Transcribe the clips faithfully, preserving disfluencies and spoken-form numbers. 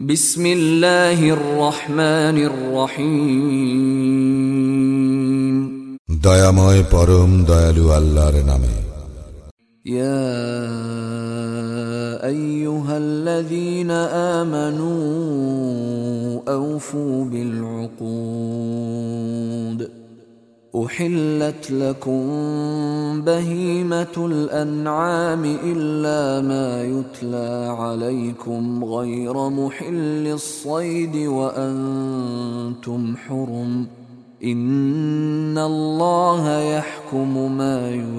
বিসমিল্লাহির রহমানির রহিম। দয়াময় পরম দয়ালু আল্লাহর নামে। ইয়া আইয়ুহাল্লাযীনা আমানু আওফু বিল উকুদ أحلت لكم بهيمة الأنعام إلا ما يتلى عليكم غير محل الصيد وأنتم حرم إن الله يحكم ما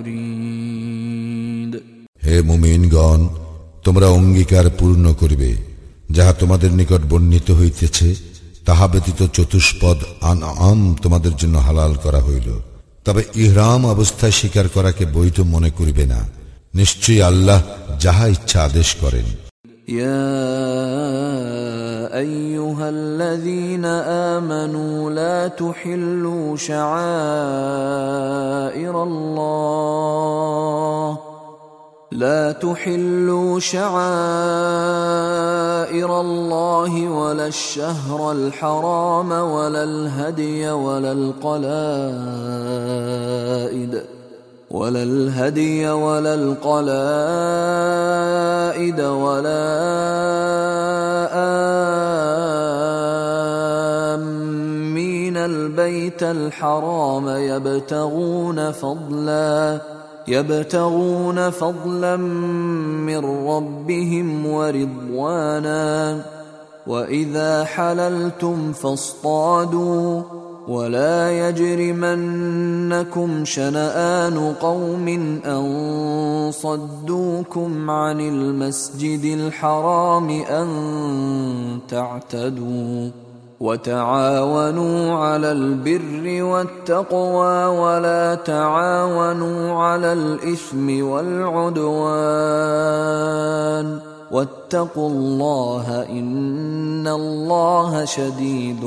يريد। হে মুমিনগণ, তোমরা অঙ্গীকার পূর্ণ করিবে যাহা তোমাদের নিকট বর্ণিত হইতেছে, তাহা ব্যতীত চতুষ্পদ আনআম তোমাদের জন্য হালাল করা হইল। তবে ইহরাম অবস্থায় শিকার করাকে বৈধ মনে করিবে না। নিশ্চয়ই আল্লাহ যাহা ইচ্ছা আদেশ করেন। ইয়া আইয়ুহাল্লাযীনা আমানু লা তুহিল্লু শাআইরাল্লাহ لا تحلوا شعائر الله ولا الشهر الحرام ولا الهدي ولا القلائد ولا الهدي ولا القلائد ولا آمين البيت الحرام يبتغون فضلا يبتغون فضلا من ربهم ورضوانا وإذا حللتم فاصطادوا ولا يجرمنكم شنآن قوم أن صدوكم عن المسجد الحرام أن تعتدوا وتعاونوا على البر والتقوى ولا تعاونوا على الإثم والعدوان واتقوا الله إن الله شديد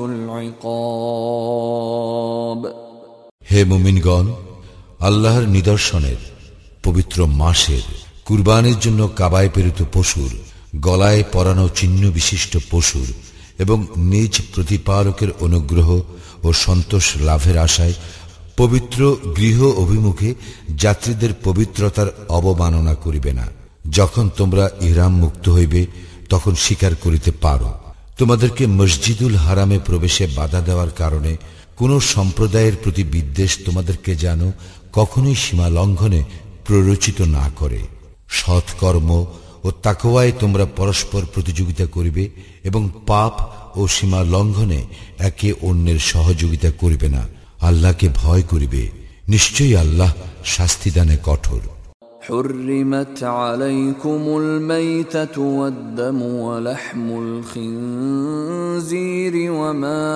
العقاب। হে মুমিনগণ, আল্লাহর নিদর্শনের পবিত্র মাসের কুরবানির জন্য কাবায় প্রেরিত পশুর, গলায় পরানো চিহ্ন বিশিষ্ট পশুর এবং নিজ প্রতিপালকের অনুগ্রহ ও সন্তোষ লাভের আশায় পবিত্র গৃহ অভিমুখে যাত্রীদের পবিত্রতার অবমাননা করিবে না। যখন তোমরা ইহরাম মুক্ত হইবে তখন শিকার করিতে পারো। তোমাদেরকে মসজিদুল হারামে প্রবেশে বাধা দেওয়ার কারণে কোন সম্প্রদায়ের প্রতি বিদ্বেষ তোমাদেরকে যেন কখনোই সীমা লঙ্ঘনে প্ররোচিত না করে। সৎকর্ম ও তাকওয়ায় তোমরা পরস্পর প্রতিযোগিতা করিবে এবং পাপ ও সীমা লঙ্ঘনে একে অন্যের সহযোগিতা করিবে না। আল্লাহকে ভয় করিবে, নিশ্চয়ই আল্লাহ শাস্তিদানে কঠোর। حرمت عليكم الميتة والدم ولحم الخنزير وما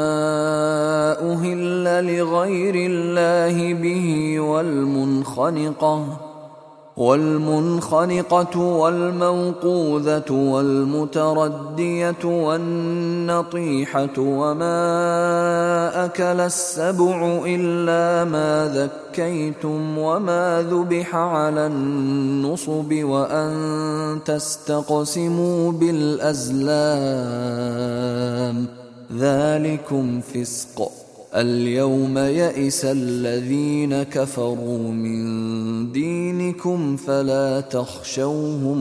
أهل لغير الله به والمنخنقة والمنخنقة والموقوذة والمتردية والنطيحة وما أكل السبع إلا ما ذكيتم وما ذبح على النصب وأن تستقسموا بالأزلام ذلكم فسق اليوم يئس الذين كفروا من دينكم فلا تخشوهم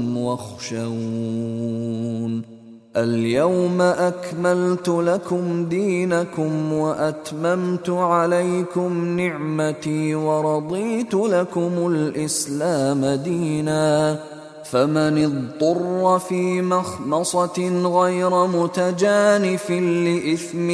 واخشون اليوم أكملت لكم دينكم وأتممت عليكم نعمتي ورضيت لكم الإسلام دينا فمن اضطر في مخمصة غير متجانف لإثم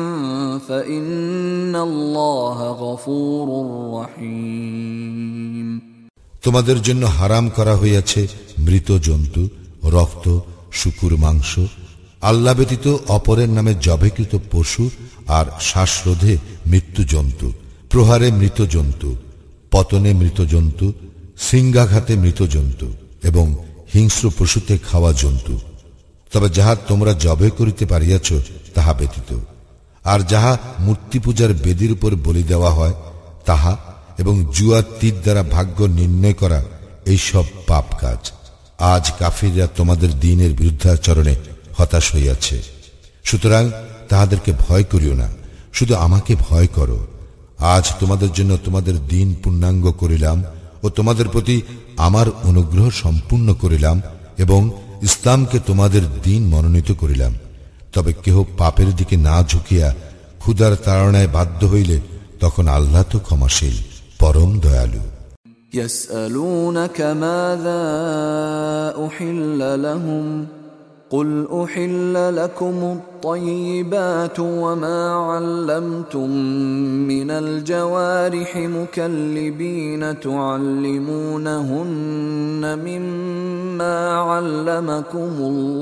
فإن الله غفور رحيم। তোমাদের জন্য হারাম করা হইয়াছে মৃত জন্তু, রক্ত, শুকুর মাংস, আল্লাহ ব্যতীত অপরের নামে জবেকৃত পশু আর শ্বাসরোধে মৃত্যু জন্তু, প্রহারে মৃত জন্তু, পতনে মৃত জন্তু, সিংহাঘাতে মৃত জন্তু এবং হিংস্র পশুতে খাওয়া জন্তু। তবে যাহা তোমরা জবে করিতে পারিয়াছ তাহা ব্যতীত, আর যাহা মূর্তি পূজার বেদির উপর বলি দেওয়া হয় তাহা এবং জুয়া তীর দ্বারা ভাগ্য নির্ণয় করা এইসব পাপ কাজ। আজ কাফিররা তোমাদের দ্বীনের বিরুদ্ধাচরণে হতাশ হইয়াছে। সুতরাং তাহাদেরকে ভয় করিও না, শুধু আমাকে ভয় করো। আজ তোমাদের জন্য তোমাদের দিন পূর্ণাঙ্গ করিলাম ও তোমাদের প্রতি আমার অনুগ্রহ সম্পূর্ণ করিলাম এবং ইসলামকে তোমাদের দিন মনোনীত করিলাম। তবে কেহ পাপের দিকে না ঝুঁকিয়া ক্ষুধার তাড়নায় বাধ্য হইলে তখন আল্লাহ তো ক্ষমাশীল, পরম দয়ালু। يسألونك ماذا أحل لهم قل أحل لكم الطيبات وما علمتم من الجوارح مكلبين تعلمونهن مما علمكم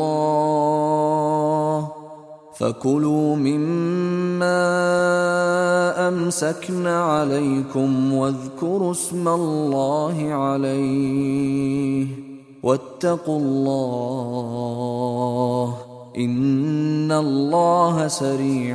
الله فكلوا مما أمسكن عليكم واذكروا اسم الله عليه واتقوا الله إن الله سريع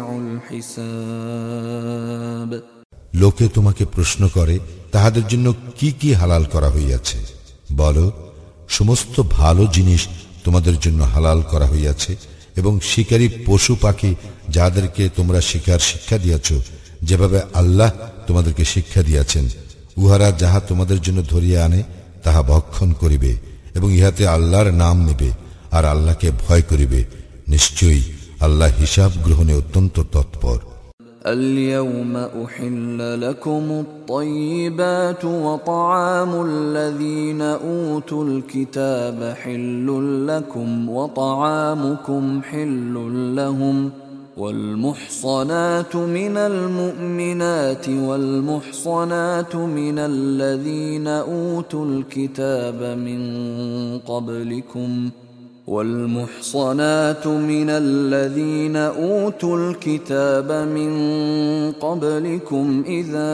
الحساب। লোকে তোমাকে প্রশ্ন করে তাহাদের জন্য কি কি হালাল করা হইয়াছে। বলো, সমস্ত ভালো জিনিস তোমাদের জন্য হালাল করা হইয়াছে এবং শিকারী পশু পাখি যাদেরকে তোমরা শিকার শিক্ষা দিয়াছ, যেভাবে আল্লাহ তোমাদেরকে শিক্ষা দিয়াছেন, উহারা যাহা তোমাদের জন্য ধরিয়া আনে তাহা ভক্ষণ করিবে এবং ইহাতে আল্লাহর নাম নেবে আর আল্লাহকে ভয় করিবে। নিশ্চয়ই আল্লাহ হিসাব গ্রহণে অত্যন্ত তৎপর। اليوم أحل لكم الطيبات وطعام الذين أوتوا الكتاب حل لكم وطعامكم حل لهم والمحصنات من المؤمنات والمحصنات من الذين أوتوا الكتاب من قبلكم والمحصنات من الذين أوتوا الكتاب من قبلكم إذا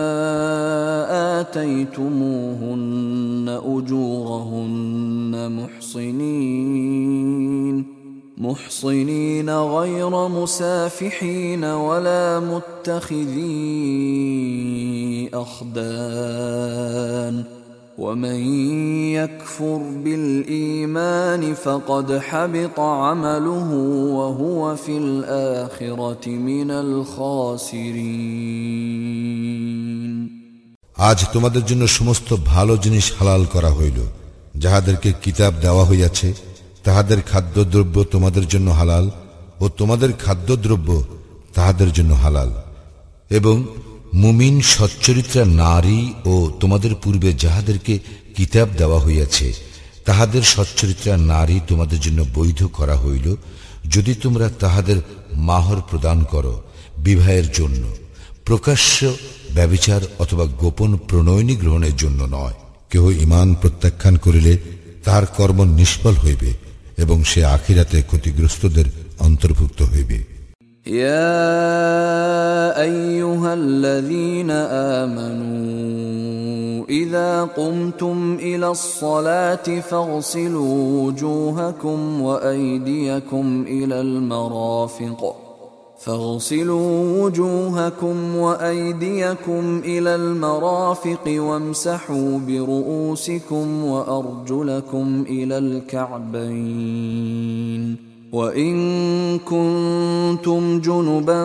آتيتموهن أجورهن محصنين محصنين غير مسافحين ولا متخذي أخدان ومن يكفر بالإيمان فقد حبط عمله وهو في الآخرة من الخاسرين। আজ তোমাদের জন্য সমস্ত ভালো জিনিস হালাল করা হইল। যাহাদেরকে কিতাব দেওয়া হইয়াছে তাহাদের খাদ্যদ্রব্য তোমাদের জন্য হালাল ও তোমাদের খাদ্যদ্রব্য তাহাদের জন্য হালাল। এবং মুমিন সচ্চরিত্রা নারী ও তোমাদের পূর্বে যাহাদেরকে কিতাব দেওয়া হইয়াছে তাহাদের সচ্চরিত্রা নারী তোমাদের জন্য বৈধ করা হইল, যদি তোমরা তাহাদের মাহর প্রদান করো বিবাহের জন্য, প্রকাশ্য ব্যভিচার অথবা গোপন প্রণয়নী গ্রহণের জন্য নয়। কেহ ঈমান প্রত্যাখ্যান করিলে তাহার কর্ম নিষ্ফল হইবে এবং সে আখিরাতে ক্ষতিগ্রস্তদের অন্তর্ভুক্ত হইবে। يا أيها الذين آمنوا إذا قمتم إلى الصلاة فاغسلوا وجوهكم وأيديكم إلى المرافق فاغسلوا وجوهكم وأيديكم إلى المرافق وامسحوا برؤوسكم وأرجلكم إلى الكعبين وإن كنتم جنبا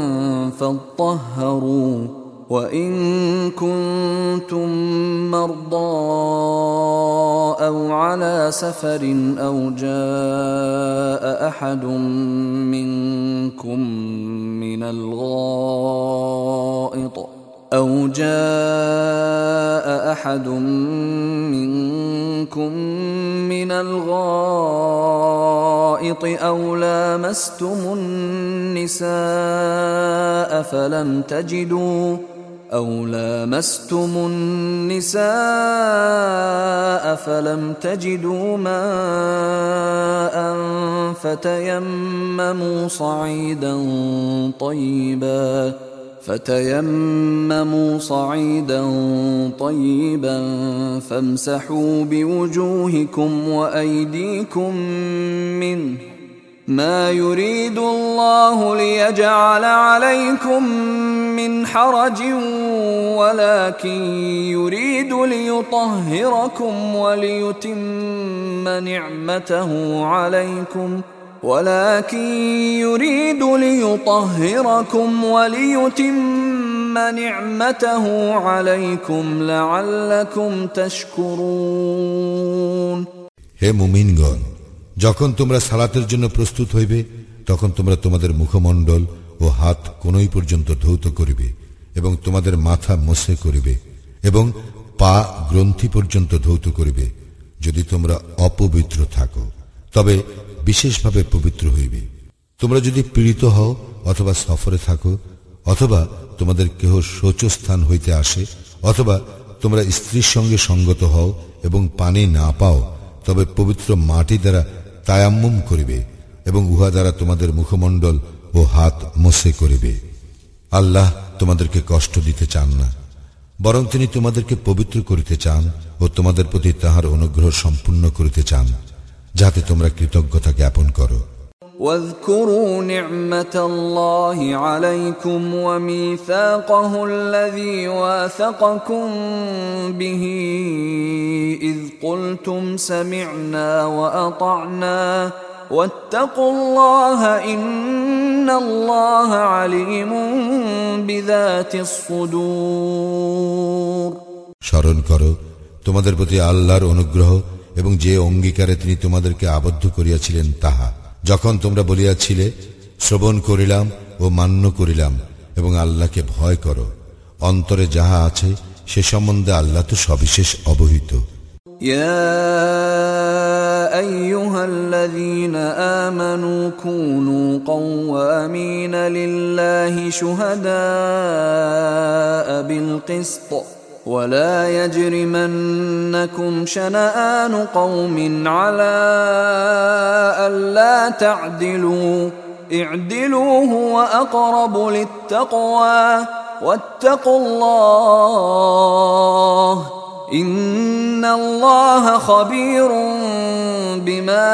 فاطهروا وإن كنتم مرضى أو على سفر أو جاء أحد منكم من الغائط أو جاء أحد منكم من الغائط أو لامستم النساء فلم تجدوا أو لامستم النساء فلم تجدوا ماء فتيمموا صعيدا طيبا فتيمموا صعيدا طيبا فامسحوا بوجوهكم وأيديكم منه ما يريد الله ليجعل عليكم من حرج ولكن يريد ليطهركم وليتم نعمته عليكم ولكن يريد ليطهركم وليتم نعمته عليكم لعلكم تشكرون হে মুমিনগণ, যখন তোমরা সালাতের জন্য প্রস্তুত হইবে তখন তোমরা তোমাদের মুখমণ্ডল ও হাত কোনই পর্যন্ত ধৌত করিবে এবং তোমাদের মাথা মোছে করিবে এবং পা গ্রন্থি পর্যন্ত ধৌত করিবে। যদি তোমরা অপবিত্র থাকো তবে বিশেষভাবে পবিত্র হইবে। তোমরা যদি পীড়িত হও অথবা সফরে থাকো অথবা তোমাদের কেহ শৌচস্থান হইতে আসে অথবা তোমরা স্ত্রীর সঙ্গে সঙ্গত হও এবং পানি না পাও, তবে পবিত্র মাটি দ্বারা তায়াম্মুম করিবে এবং উহা দ্বারা তোমাদের মুখমণ্ডল ও হাত মোছে করিবে। আল্লাহ তোমাদেরকে কষ্ট দিতে চান না, বরং তিনি তোমাদেরকে পবিত্র করিতে চান ও তোমাদের প্রতি তাহার অনুগ্রহ সম্পূর্ণ করিতে চান, যাতে তোমরা কৃতজ্ঞতা জ্ঞাপন করো। واذكروا نعمة الله عليكم وميثاقه الذي واثقكم به إذ قلتم سمعنا وأطعنا واتقوا الله إن الله عليم بذات الصدور স্মরণ করো তোমাদের প্রতি আল্লাহর অনুগ্রহ এবং যে অঙ্গীকারে তিনি তোমাদেরকে আবদ্ধ করিয়াছিলেন তাহা, যখন তোমরা বলিয়াছিলে শ্রবণ করিলাম ও মান্য করিলাম এবং আল্লাহকে ভয় করো। অন্তরে যাহা আছে সে সম্বন্ধে আল্লাহ তো সবিশেষ অবহিত। ইয়া আইয়ুহাল্লাযীনা আমানু কুনু কওয়ামিনা লিল্লাহি শুহাদাআ বিল কিসত ولا يجرمنكم شنآن قوم على ألا تعدلوا اعدلوا هو أقرب للتقوى واتقوا الله إن الله خبير بما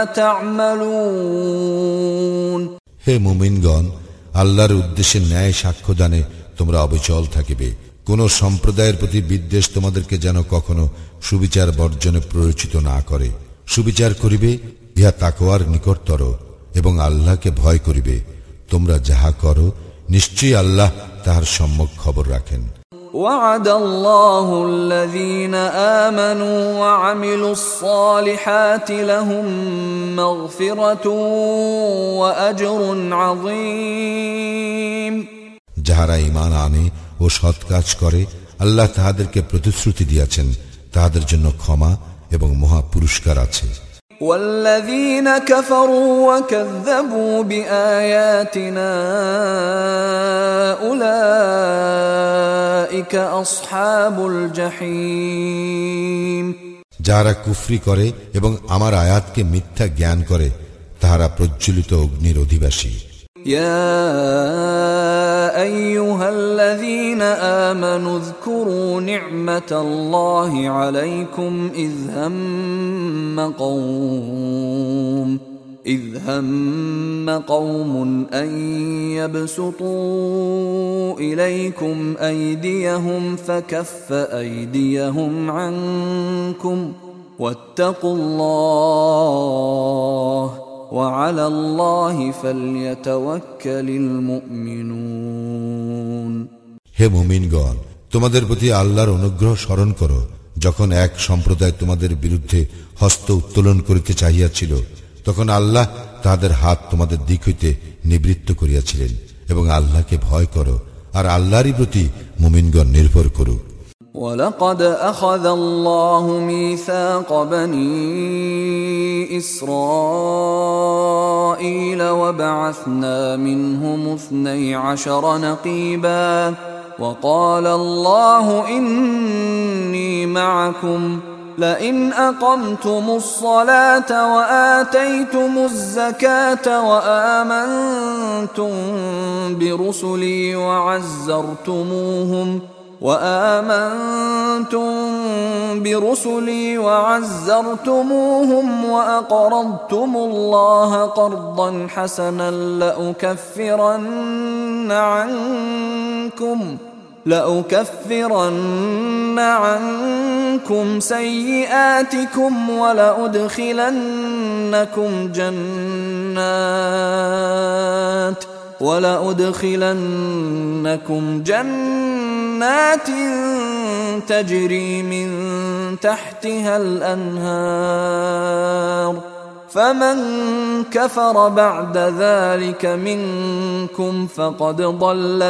تعملون হে মুমিনগণ, আল্লাহর উদ্দেশ্যে ন্যায় সাক্ষ্যদানে তোমরা অবিচল থাকিবে। কোন সম্প্রদায়ের প্রতি বিদ্বেষ তোমাদেরকে যেন কখনো সুবিচার বর্জনে প্ররোচিত না করে। সুবিচার করিবে ইহা তাকওয়ার নিকটতর এবং আল্লাহকে ভয় করিবে। তোমরা যাহা করো নিশ্চয়ই আল্লাহ তাহার সম্যক খবর রাখেন। وعد الله الذين آمنوا وعملوا الصالحات لهم مغفرة وأجر عظيم যাহারা ঈমান আনে ও সৎ কাজ করে আল্লাহ তাহাদেরকে প্রতিশ্রুতি দিয়াছেন, তাহাদের জন্য ক্ষমা এবং মহা পুরস্কার আছে। والذين كفروا وكذبوا بآياتنا أولئك أصحاب الجحيم যারা কুফরি করে এবং আমার আয়াতকে মিথ্যা জ্ঞান করে তাহারা প্রজ্বলিত অগ্নির অধিবাসী। يا أيها الذين آمنوا اذكروا نعمة الله عليكم إذ هم قوم إذ هم قوم أن يبسطوا إليكم أيديهم فكف أيديهم عنكم واتقوا الله وعلى الله فليتوكل المؤمنون হে মুমিনগণ, তোমাদের প্রতি আল্লাহর অনুগ্রহ স্মরণ করো যখন এক সম্প্রদায় তোমাদের বিরুদ্ধে হস্ত উত্তোলন করিতে চাহিয়াছিল, তখন আল্লাহ তাহাদের হাত তোমাদের দিক হইতে নিবৃত্ত করিয়াছিলেন এবং আল্লাহকে ভয় করো আর আল্লাহরই প্রতি মুমিনগণ নির্ভর করো। ولقد أخذ الله ميثاق بني إسرائيل وبعثنا منهم اثني عشر نقيبا وقال الله إني معكم لئن أقمتم الصلاة وآتيتم الزكاة وآمنتم برسلي وعزرتموهم وآمنتم برسلي وعزرتموهم وأقرضتم الله قرضا حسنا لأكفرن عنكم لأكفرن عنكم سيئاتكم ولأدخلنكم جنات جنات ولأدخلنكم جنات تجري من تحتها الأنهار فمن كفر بعد ذلك منكم فقد ضل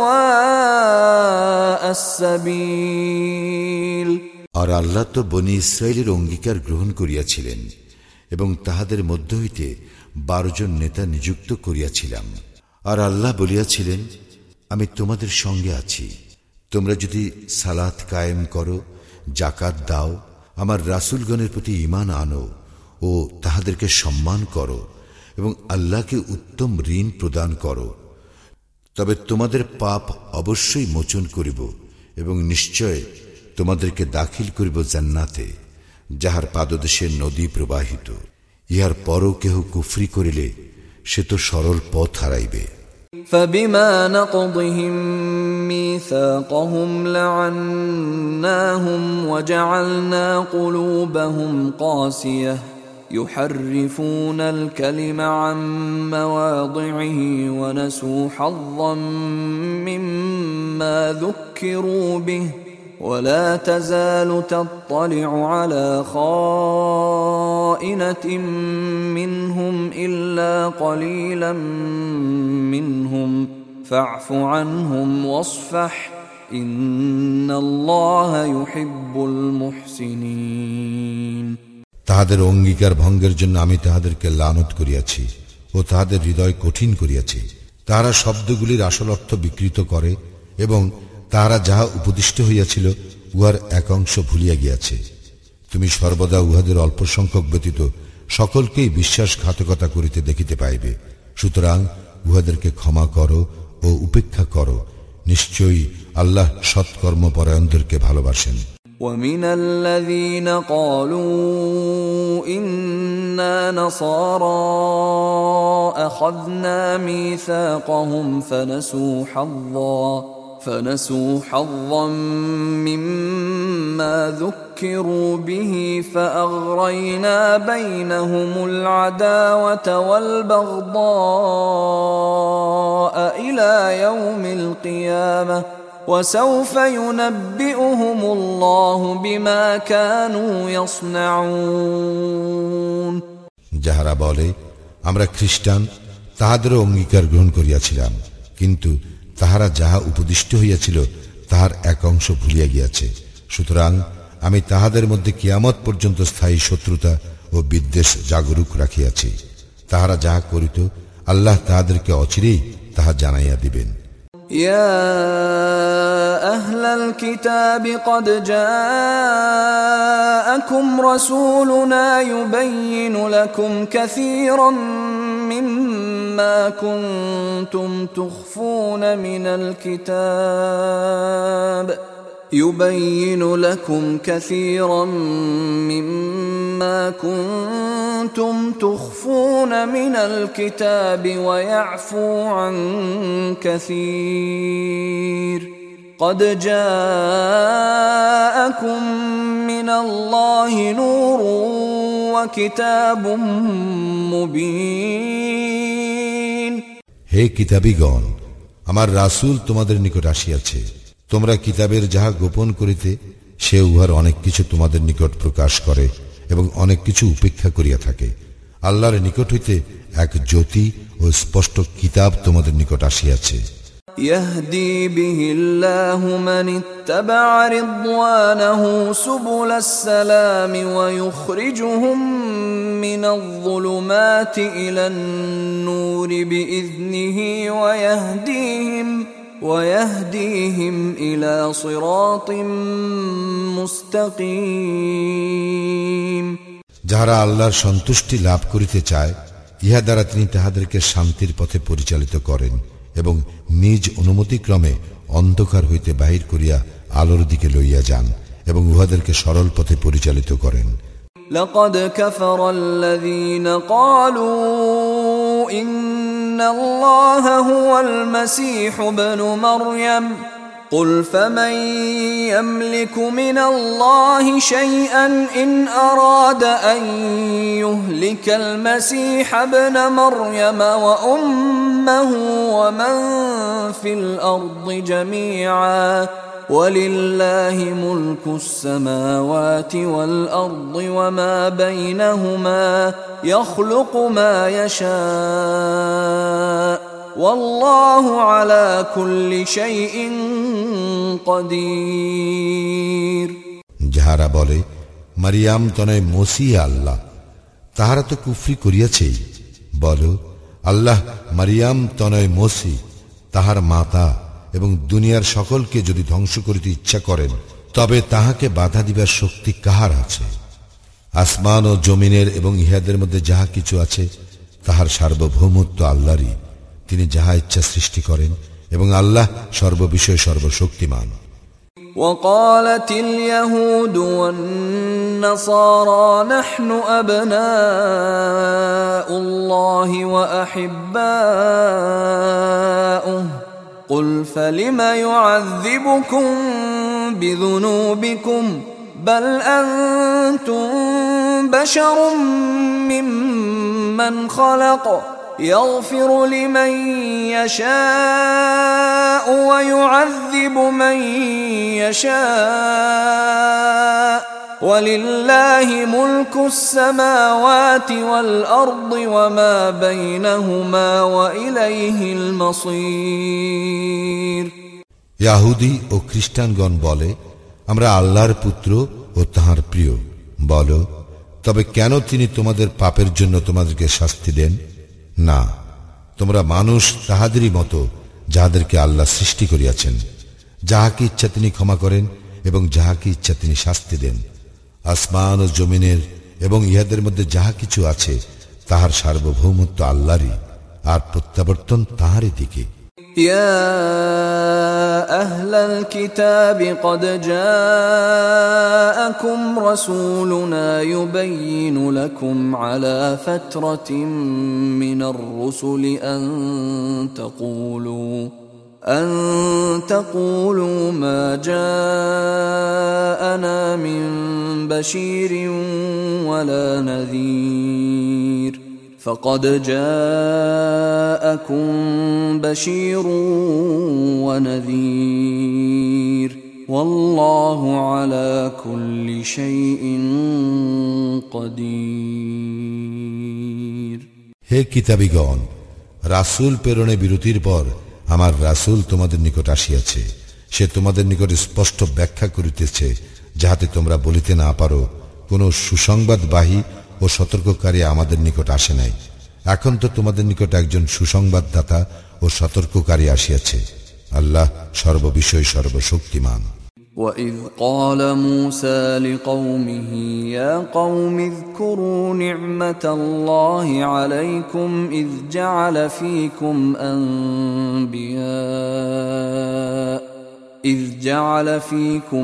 سواء السبيل আর আল্লাহ তো বনি ইসরায়েলের অঙ্গীকার গ্রহণ করিয়াছিলেন এবং তাহাদের মধ্য হইতে বারো জন নেতা নিযুক্ত করিয়াছিলাম। আর আল্লাহ বলিয়াছিলেন, আমি তোমাদের সঙ্গে আছি, তোমরা যদি সালাত কায়েম করো, জাকাত দাও, আমার রাসূলগণের প্রতি ঈমান আনো ও তাহাদেরকে সম্মান করো এবং আল্লাহকে উত্তম ঋণ প্রদান করো, তবে তোমাদের পাপ অবশ্যই মোচন করিব এবং নিশ্চয় তোমাদেরকে দাখিল করিব জান্নাতে, যাহার পাদদেশে নদী প্রবাহিত। ইহার পরও কেহ কুফরি করিলে সে তো সরল পথ হারাইবে। فبما نقضهم ميثاقهم لعناهم وجعلنا قلوبهم قاسية يحرفون الكلم عن مواضعه ونسوا حظا مما ذكروا به ولا تزال تطلع على خائنة منهم إلا قليلا منهم فاعف عنهم واصفح إن الله يحب المحسنين তাহাদের অঙ্গীকার ভঙ্গের জন্য আমি তাহাদেরকে লানত করিয়াছি ও তাহাদের হৃদয় কঠিন করিয়াছি। তাহারা শব্দগুলির আসল অর্থ বিকৃত করে এবং তাহারা যাহা উপদিষ্ট হইয়াছিল উহার এক অংশ ভুলিয়া গিয়াছে। তুমি সর্বদা উহাদের অল্প সংখ্যক ব্যতীত সকলকেই বিশ্বাসঘাতকতা করিতে দেখিতে পাইবে। সুতরাং উহাদেরকে ক্ষমা করো ও উপেক্ষা করো, নিশ্চয়ই আল্লাহ সৎকর্মপরায়ণদেরকে ভালোবাসেন। ومن الذين قالوا إنا نصارى أخذنا ميثاقهم فنسوا حظا فنسوا حظا مما ذكروا به فأغرينا بينهم العداوة والبغضاء إلى يوم القيامة وسوف ينبئهم الله بما كانوا يصنعون যাহারা বলে আমরা খ্রিস্টান, তাহাদেরও অঙ্গীকার গ্রহণ করিয়াছিলাম, কিন্তু তাহারা যাহা উপদিষ্ট হইয়াছিল তাহার এক অংশ ভুলিয়া গিয়াছে। সুতরাং আমি তাহাদের মধ্যে কিয়ামত পর্যন্ত স্থায়ী শত্রুতা ও বিদ্বেষ জাগরুক রাখিয়াছি। তাহারা যাহা করিত আল্লাহ তাহাদেরকে অচিরেই তাহা জানাইয়া দিবেন। يا أهل الكتاب قد جاءكم رسولنا يبين لكم كثيرا مما كنتم تخفون من الكتاب يبين لكم كثيرا مما كنتم تخفون من الكتاب ويعفو عن كثير قد جاءكم من الله نور وكتاب مبين হে কিতাবীগণ, আমার রাসূল তোমাদের নিকট আসিয়াছে। তোমরা কিতাবের যাহা গোপন করিতে সে উহার অনেক কিছু তোমাদের নিকট প্রকাশ করে এবং অনেক কিছু উপেক্ষা করিয়া থাকে। আল্লাহর নিকট হইতে এক জ্যোতি ও স্পষ্ট কিতাব তোমাদের নিকট আসিয়াছে। يهدي به الله من اتبع رضوانه سبل السلام ويخرجهم من الظلمات إلى النور بإذنه ويهديهم ويهديهم إلى صراط مستقيم যাহারা আল্লাহর সন্তুষ্টি লাভ করিতে চায়, ইহা দ্বারা তিনি তাহাদেরকে শান্তির পথে পরিচালিত করেন এবং নিজ অনুমতিক্রমে অন্ধকার হইতে বাহির করিয়া আলোর দিকে লইয়া যান এবং উহাদেরকে সরল পথে পরিচালিত করেন। لقد كفر الذين قالوا إن الله هو المسيح ابن مريم قل فمن يملك من الله شيئا إن أراد أن يهلك المسيح ابن مريم وأمه ومن في الأرض جميعا ولله ملك السماوات والأرض وما بينهما يخلق ما يشاء والله على كل شيء قدير। যাহারা বলে মারিয়াম তনয় মসিহ আল্লাহ, তাহারা তো কুফরি করিয়াছেই। বলো, আল্লাহ মারিয়াম তনয় মসিহ, তাহার মাতা, এবং দুনিয়ার সকলকে যদি ধ্বংস করিতে ইচ্ছা করেন তবে তাহাকে বাধা দিবার শক্তি কাহার আছে? আসমান ও জমিনের এবং ইহাদের মধ্যে যাহা কিছু আছে তাহার সার্বভৌমত্ব আল্লাহরই। তিনি যাহা ইচ্ছা সৃষ্টি করেন এবং আল্লাহ সর্ববিষয়ে সর্বশক্তিমান। وقالت اليهود والنصارى نحن أبناء الله وأحباؤه قل فلم يعذبكم بذنوبكم بل أنتم بشر ممن خلق يغفر لمن يشاء ويعذب من يشاء ولله ملك السماوات والأرض وما بينهما وإليه المصير। ইয়াহুদী ও খ্রিস্টানগণ বলে, আমরা আল্লাহর পুত্র ও তাহার প্রিয়। বলো, তবে কেন তিনি তোমাদের পাপের জন্য তোমাদেরকে শাস্তি দেন? না, তোমরা মানুষ তাহাদেরই মতো যাহাদেরকে আল্লাহ সৃষ্টি করিয়াছেন। যাহাকে ইচ্ছা তিনি ক্ষমা করেন এবং যাহাকে ইচ্ছা তিনি শাস্তি দেন। আসমান ও জমিনের এবং ইহাদের মধ্যে যাহা কিছু আছে তাহার সার্বভৌমত্ব আল্লাহরই, আর প্রত্যাবর্তন তাহারই দিকে। يا أهل الكتاب قد جاءكم رسولنا يبين لكم على فترة من الرسل أن تقولوا أن تقولوا ما جاءنا من بشير ولا نذير فقد جاءكم بشير ونذير والله على كل شيء قدير। হে কিতাবীগণ, রাসূল প্রেরণে বিরতির পর আমার রাসূল তোমাদের নিকট আসিয়াছে। সে তোমাদের নিকট স্পষ্ট ব্যাখ্যা করিতেছে, যাহাতে তোমরা বলিতে না পারো কোন সুসংবাদবাহী ও সতর্ককারী আমাদের নিকট আসে নাই। এখন তো তোমাদের নিকট একজন সুসংবাদদাতা ও সতর্ককারী আসিয়াছে। আল্লাহ সর্ববিষয়ে সর্বশক্তিমান। وَإِذْ قَالَ مُوسَى لِقَوْمِهِ يَا قَوْمِ اذْكُرُوا نِعْمَةَ اللَّهِ عَلَيْكُمْ إِذْ جَعَلَ فِيكُمْ أَنْبِيَاءَ إذ جعل فيكم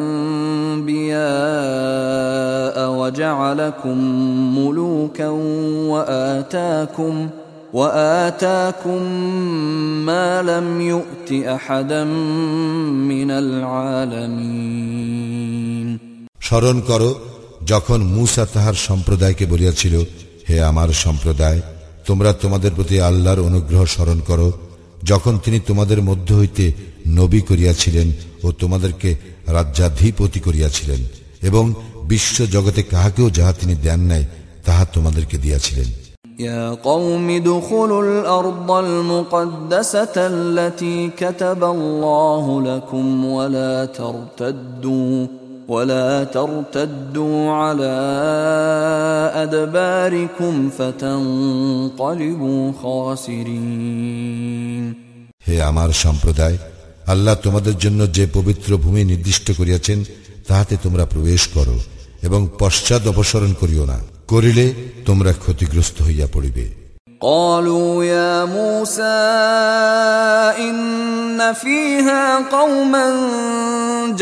أنبياء وجعلكم ملوكا وآتاكم وآتاكم ما لم يؤت أحدا من العالمين। স্মরণ করো যখন মূসা তাহার সম্প্রদায়কে বলিয়াছিল, হে আমার সম্প্রদায়, তোমরা তোমাদের প্রতি আল্লাহর অনুগ্রহ স্মরণ করো, যখন তিনি তোমাদের মধ্য হইতে নবী করিয়াছিলেন ও তোমাদেরকে রাজ্যাধিপতি করিয়াছিলেন, এবং বিশ্ব জগতে কাহাকেও যাহা তিনি দেন নাই তাহা তোমাদেরকে দিয়াছিলেন। يا قوم ادخلوا الأرض المقدسة التي كتب الله لكم ولا ترتدوا ولا ترتدوا على أدباركم فتنقلبوا خاسرين। হে আমার সম্প্রদায়, আল্লাহ তোমাদের জন্য যে পবিত্র ভূমি নির্দিষ্ট করিয়াছেন তাহাতে তোমরা প্রবেশ করো এবং পশ্চাৎ অপসরণ করিও না, করিলে তোমরা ক্ষতিগ্রস্ত হইয়া পড়িবে। قالوا يا موسى إن فيها قوما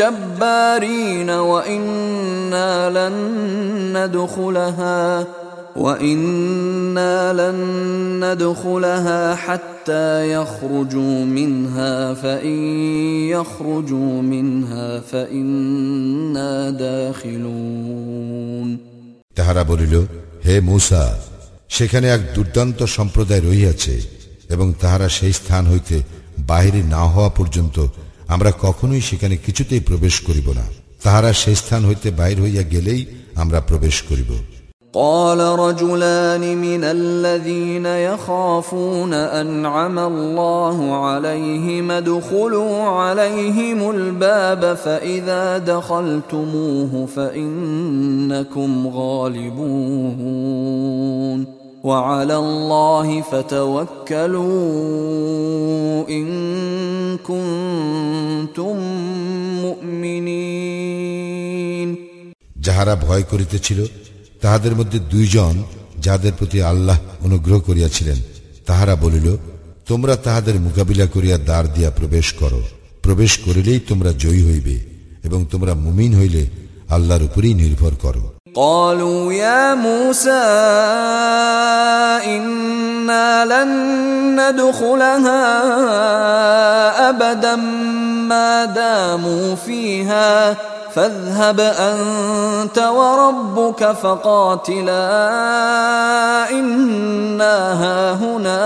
جبارين وإنا لن ندخلها وإنا لن ندخلها حتى يخرجوا منها فإن يخرجوا منها فإنا داخلون তাহারা বলিল, হে মূসা, সেখানে এক দুর্দান্ত সম্প্রদায় রহিয়াছে এবং তাহারা সেই স্থান হইতে বাহিরে না হওয়া পর্যন্ত আমরা কখনোই সেখানে কিছুতেই প্রবেশ করিব না। তাহারা সেই স্থান হইতে বাহির হইয়া গেলেই আমরা প্রবেশ করিব। قال رجلان من الذين يخافون أنعم الله عليهم ادخلوا عليهم الباب فإذا دخلتموه فإنكم غالبون وعلى الله فتوكلوا إن كنتم مؤمنين যাহারা ভয় করিতেছিল তাহাদের মধ্যে দুইজন যাদের প্রতি আল্লাহ অনুগ্রহ করিয়াছিলেন, তাহারা বলিল, তোমরা তাহাদের মোকাবিলা করিয়া দ্বার দিয়া প্রবেশ করো, প্রবেশ করিলেই তোমরা জয়ী হইবে এবং তোমরা মুমিন হইলে আল্লাহর উপরেই নির্ভর করো। قالوا يا موسى إنا لن ندخلها أبدا ما داموا فيها فاذهب أنت وربك فقاتلا إنا هاهنا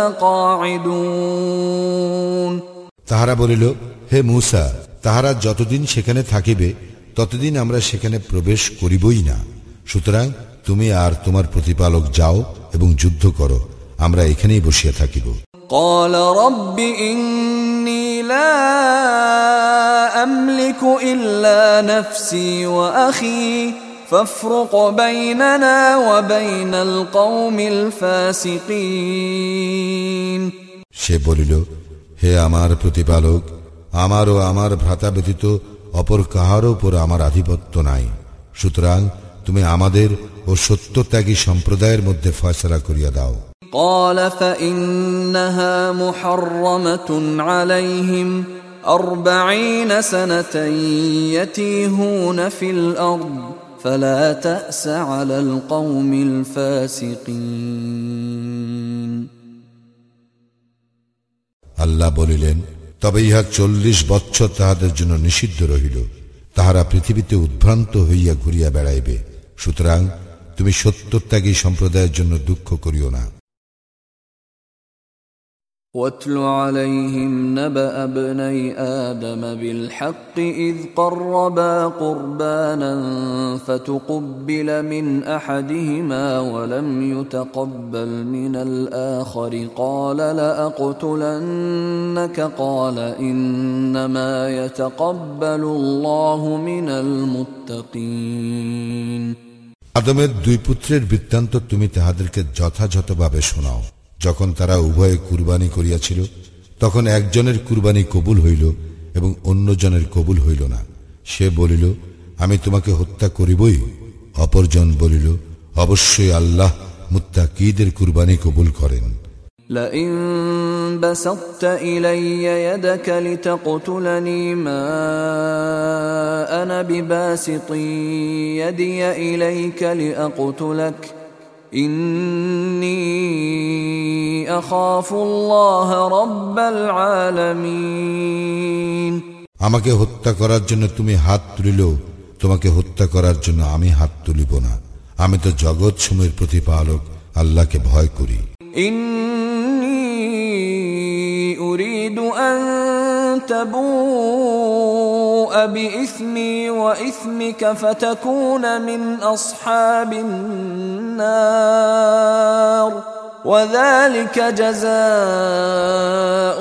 قاعدون তাহারা বলিল, হে মূসা, তাহারা যতদিন সেখানে থাকিবে ততদিন আমরা সেখানে প্রবেশ করিবই না। সুতরাং তুমি আর তোমার প্রতিপালক যাও এবং যুদ্ধ করো, আমরা এখানেই বসিয়া থাকিব। قال رب إني لا أملك إلا نفسي وأخي فافرق بيننا وبين القوم الفاسقين সে বলিল, হে আমার প্রতিপালক, আমার ও আমার ভ্রাতা ব্যতীত অপর কাহারও উপর আমার আধিপত্য নাই, সুতরাং তুমি আমাদের ও সত্যত্যাগী সম্প্রদায়ের মধ্যে ফয়সালা করিয়া দাও। قال فإنها محرمة عليهم أربعين سنة يتيهون في الأرض فلا تأس على القوم الفاسقين আল্লাহ বলিলেন, তবে ইহা চল্লিশ বৎসর তাহাদের জন্য নিষিদ্ধ রহিল, তাহারা পৃথিবীতে উদ্ভ্রান্ত হইয়া ঘুরিয়া বেড়াইবে, সুতরাং তুমি সত্যত্যাগী সম্প্রদায়ের জন্য দুঃখ করিও না। واتل عليهم نبأ ابني آدم بالحق إذ قربا قربانا فتقبل من أحدهما ولم يتقبل من الآخر قال لأقتلنك قال إنما يتقبل الله من المتقين আদমের দুই পুত্রের বৃত্তান্ত তুমি তাহাদেরকে যথাযথভাবে শোনাও। যখন তারা উভয়ে কুরবানি করিয়াছিল তখন একজনের কুরবানি কবুল হইল এবং অন্যজনের কবুল হইল না। সে বলিল, আমি তোমাকে হত্যা করিবই। অপরজন বলিল, অবশ্যই আল্লাহ মুত্তাকীদের কুরবানি কবুল করেন। لئن بسطت إلي يدك لتقتلني ما أنا بباسط يدي إليك لأقتلك إني أخاف الله رب العالمين আমাকে হত্যা করার জন্য তুমি হাত তুলিল, তোমাকে হত্যা করার জন্য আমি হাত তুলিব না। আমি তো জগৎ সমূহের প্রতিপালক আল্লাহকে ভয় করি। أريد أن تبوء بإثمي وإثمك فتكون من أصحاب النار وذلك جزاء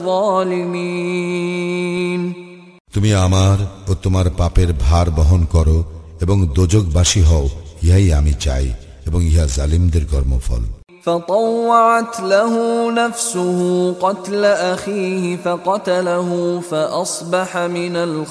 الظالمين তুমি আমার ও তোমার পাপের ভার বহন করো এবং দোজখবাসী হও, ইহাই আমি চাই এবং ইহা জালিমদের কর্মফল। فطوعت له نفسه قتل أخيه فقتله فأصبح من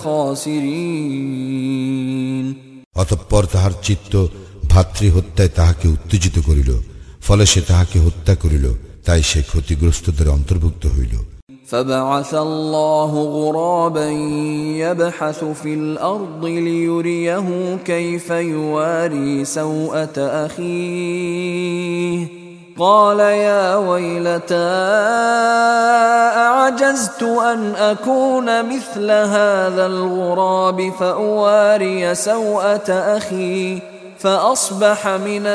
الخاسرين অতঃপর তাহার চিত্ত ভাতৃ হত্যায় তাহাকে উত্তেজিত করিল, ফলে সে তাহাকে হত্যা করিল, তাই সে ক্ষতিগ্রস্তদের অন্তর্ভুক্ত হইল। فبعث الله غرابا يبحث في الأرض ليريه كيف يواري سوءة أخيه قال يا ويلتى أعجزت أن أكون مثل هذا الغراب فأواري سوءة أخي فأصبح من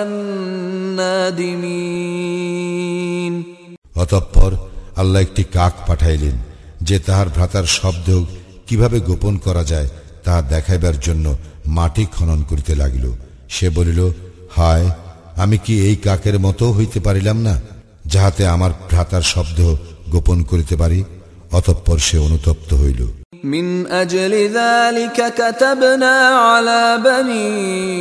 النادمين. অতঃপর আল্লাহ একটি কাক পাঠাইলেন যে তাহার ভ্রাতার শব্দ কিভাবে গোপন করা যায় তা দেখাইবার জন্য মাটি খনন করিতে লাগিল। সে বলিল, হায়, আমি কি এই কাকের মতো হইতে পারিলাম না, যাহাতে আমার ভ্রাতার শব্দ গোপন করিতে পারি? অতঃপর সে অনুতপ্ত হইল। من أجل ذلك كتبنا على بني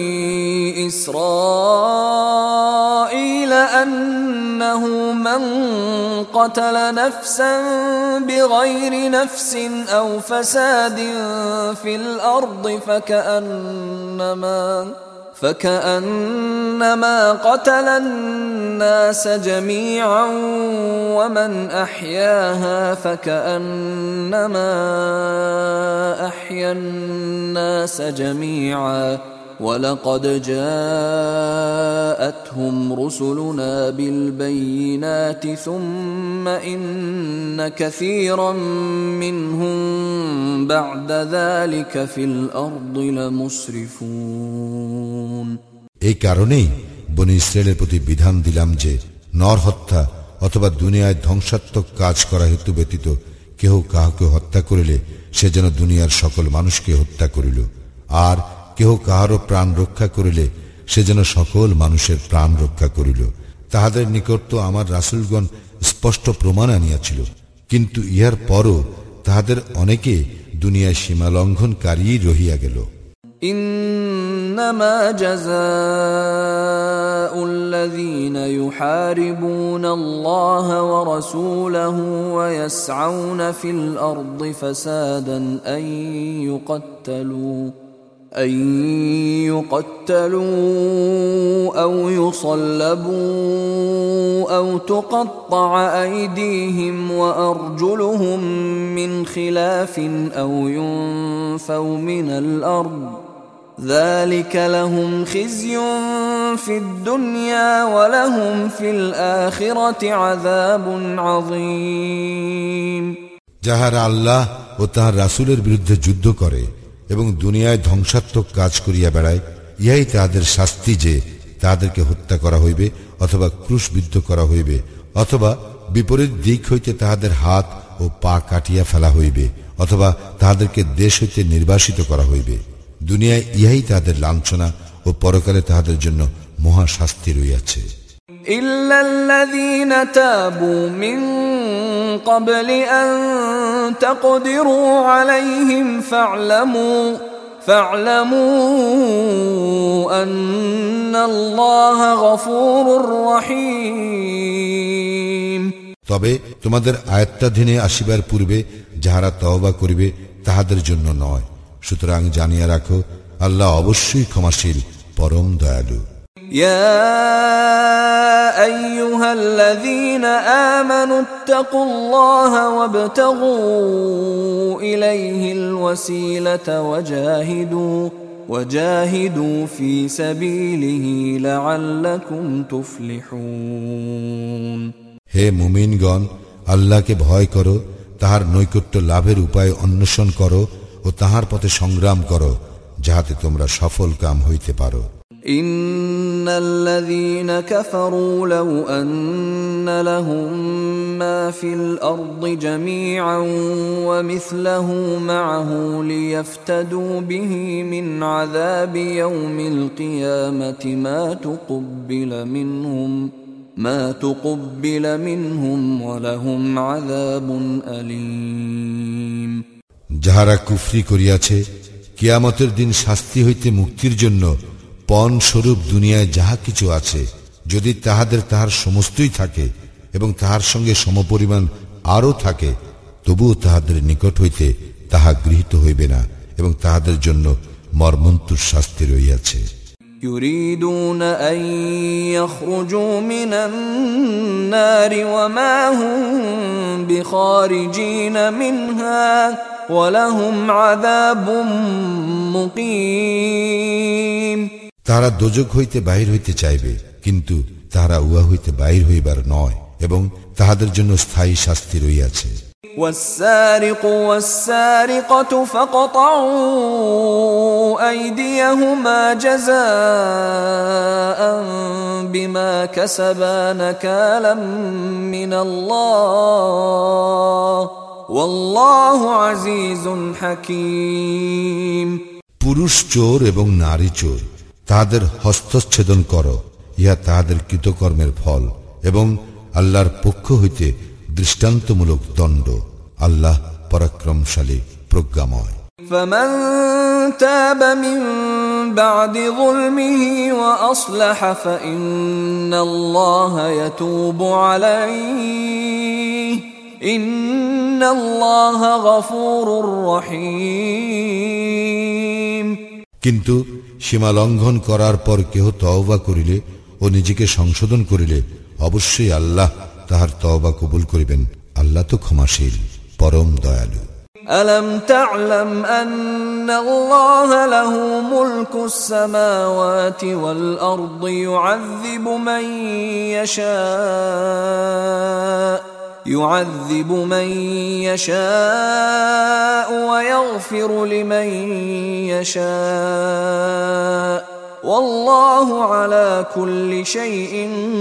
إسرائيل أنه من قتل نفسا بغير نفس أو فساد في الأرض فكأنما فكأنما قتل الناس جميعا ومن أحياها فكأنما أحيا الناس جميعا ولقد جاءتهم رسلنا بالبينات ثم إن كثيرا منهم بعد ذلك في الأرض لمسرفون. এই কারণেই বনী ইসরায়েলের প্রতি বিধান দিলাম যে নর হত্যা অথবা দুনিয়ায় ধ্বংসাত্মক কাজ করা হেতু ব্যতীত কেহ কাহাকে হত্যা করিলে সে যেন দুনিয়ার সকল মানুষকে হত্যা করিল, আর কেহ কাহারও প্রাণ রক্ষা করিলে সে যেন সকল মানুষের প্রাণ রক্ষা করিল। তাহাদের নিকট তো আমার রাসূলগণ স্পষ্ট প্রমাণ আনিয়াছিল, কিন্তু ইহার পরও তাহাদের অনেকে দুনিয়ায় সীমা লঙ্ঘনকারী রহিয়া গেল। إنما جزاء الذين يحاربون الله ورسوله ويسعون في الأرض فسادا أن يقتلوا أن يقتلوا أو يصلبوا أو تقطع أيديهم وأرجلهم من خلاف أو ينفوا من الأرض ذلك لهم خزي في الدنيا ولهم في الآخرة عذاب عظيم. যাহারা আল্লাহ ও তাহার রাসূলের বিরুদ্ধে যুদ্ধ করে এবং দুনিয়ায় ধ্বংসাত্মক কাজ করিয়া বেড়ায়, ইহাই তাহাদের শাস্তি যে তাহাদেরকে হত্যা করা হইবে অথবা ক্রুশবিদ্ধ করা হইবে অথবা বিপরীত দিক হইতে তাহাদের হাত ও পা কাটিয়া ফেলা হইবে অথবা তাহাদেরকে দেশ হইতে নির্বাসিত করা হইবে। দুনিয়ায় ইহাই তাহাদের লাঞ্ছনা ও পরকালে তাহাদের জন্য মহা শাস্তি রইয়াছে। إلا الذين تابوا من قبل أن تقدروا عليهم فاعلموا فاعلموا أن الله غفور رحيم. তবে তোমাদের আয়াত্তাধীনে আসিবার পূর্বে যাহারা তওবা করিবে তাহাদের জন্য নয়। সুতরাং জানিয়া রাখো, আল্লাহ অবশ্যই ক্ষমাশীল, পরম দয়ালু। يا أيها الذين آمنوا اتقوا الله وابتغوا إليه الوسيلة وجاهدوا وجاهدوا في سبيله لعلكم تفلحون. হে মুমিনগণ, আল্লাহকে ভয় করো, তাহার নৈকট্য লাভের উপায় অন্বেষণ করো ও তাহার পথে সংগ্রাম করো, যাহাতে তোমরা সফল কাম হইতে পারো। إن الذين كفروا لو أن لهم ما في الأرض جميعا ومثله معه ليفتدوا به من عذاب يوم القيامة ما تقبل منهم ما تقبل منهم ولهم عذاب أليم. যাহারা কুফরি করিয়াছে, কিয়ামতের দিন শাস্তি হইতে মুক্তির জন্য পণ স্বরূপ দুনিয়ায় যাহা কিছু আছে, যদি তাহাদের তাহার সমস্তই থাকে এবং তাহার সঙ্গে সমপরিমাণ আরও থাকে, তবুও তাহাদের নিকট হইতে তাহা গৃহীত হইবে না এবং তাহাদের জন্য মর্মন্তুর শাস্তি রহিয়াছে। يريدون أن يخرجوا من النار وما هم خارجين منها ولهم عذاب مقيم তারা দোজখ হইতে বাহির হইতে চাইবে, কিন্তু তাহারা উহা হইতে বাহির হইবার নয়, এবং তাহাদের জন্য স্থায়ী শাস্তি রইয়াছে। والسارق والسارقة فاقطعوا أيديهما جزاء بما كسبا نكالا من الله والله عزيز حكيم পুরুষ চোর এবং নারী চোর, তাহাদের হস্তচ্ছেদন কর, ইহা তাহাদের কৃতকর্মের ফল, এবং আল্লাহর পক্ষ হইতে দৃষ্টান্তমূলক দণ্ড। আল্লাহ পরাক্রমশালী, প্রজ্ঞাময়। فمن تاب من بعد ظلمه وأصلح فإن الله يتوب عليه إن الله غفور رحيم কিন্তু সীমা লঙ্ঘন করার পর কেহ তওবা করিলে ও নিজেকে সংশোধন করিলে অবশ্যই আল্লাহ তাহার তওবা কবুল করিবেন। আল্লাহ তো ক্ষমাশীল, পরম দয়ালু। ألم تعلم أن الله له ملك السماوات والأرض يعذب من يشاء يعذب من يشاء ويغفر لمن يشاء والله على كل شيء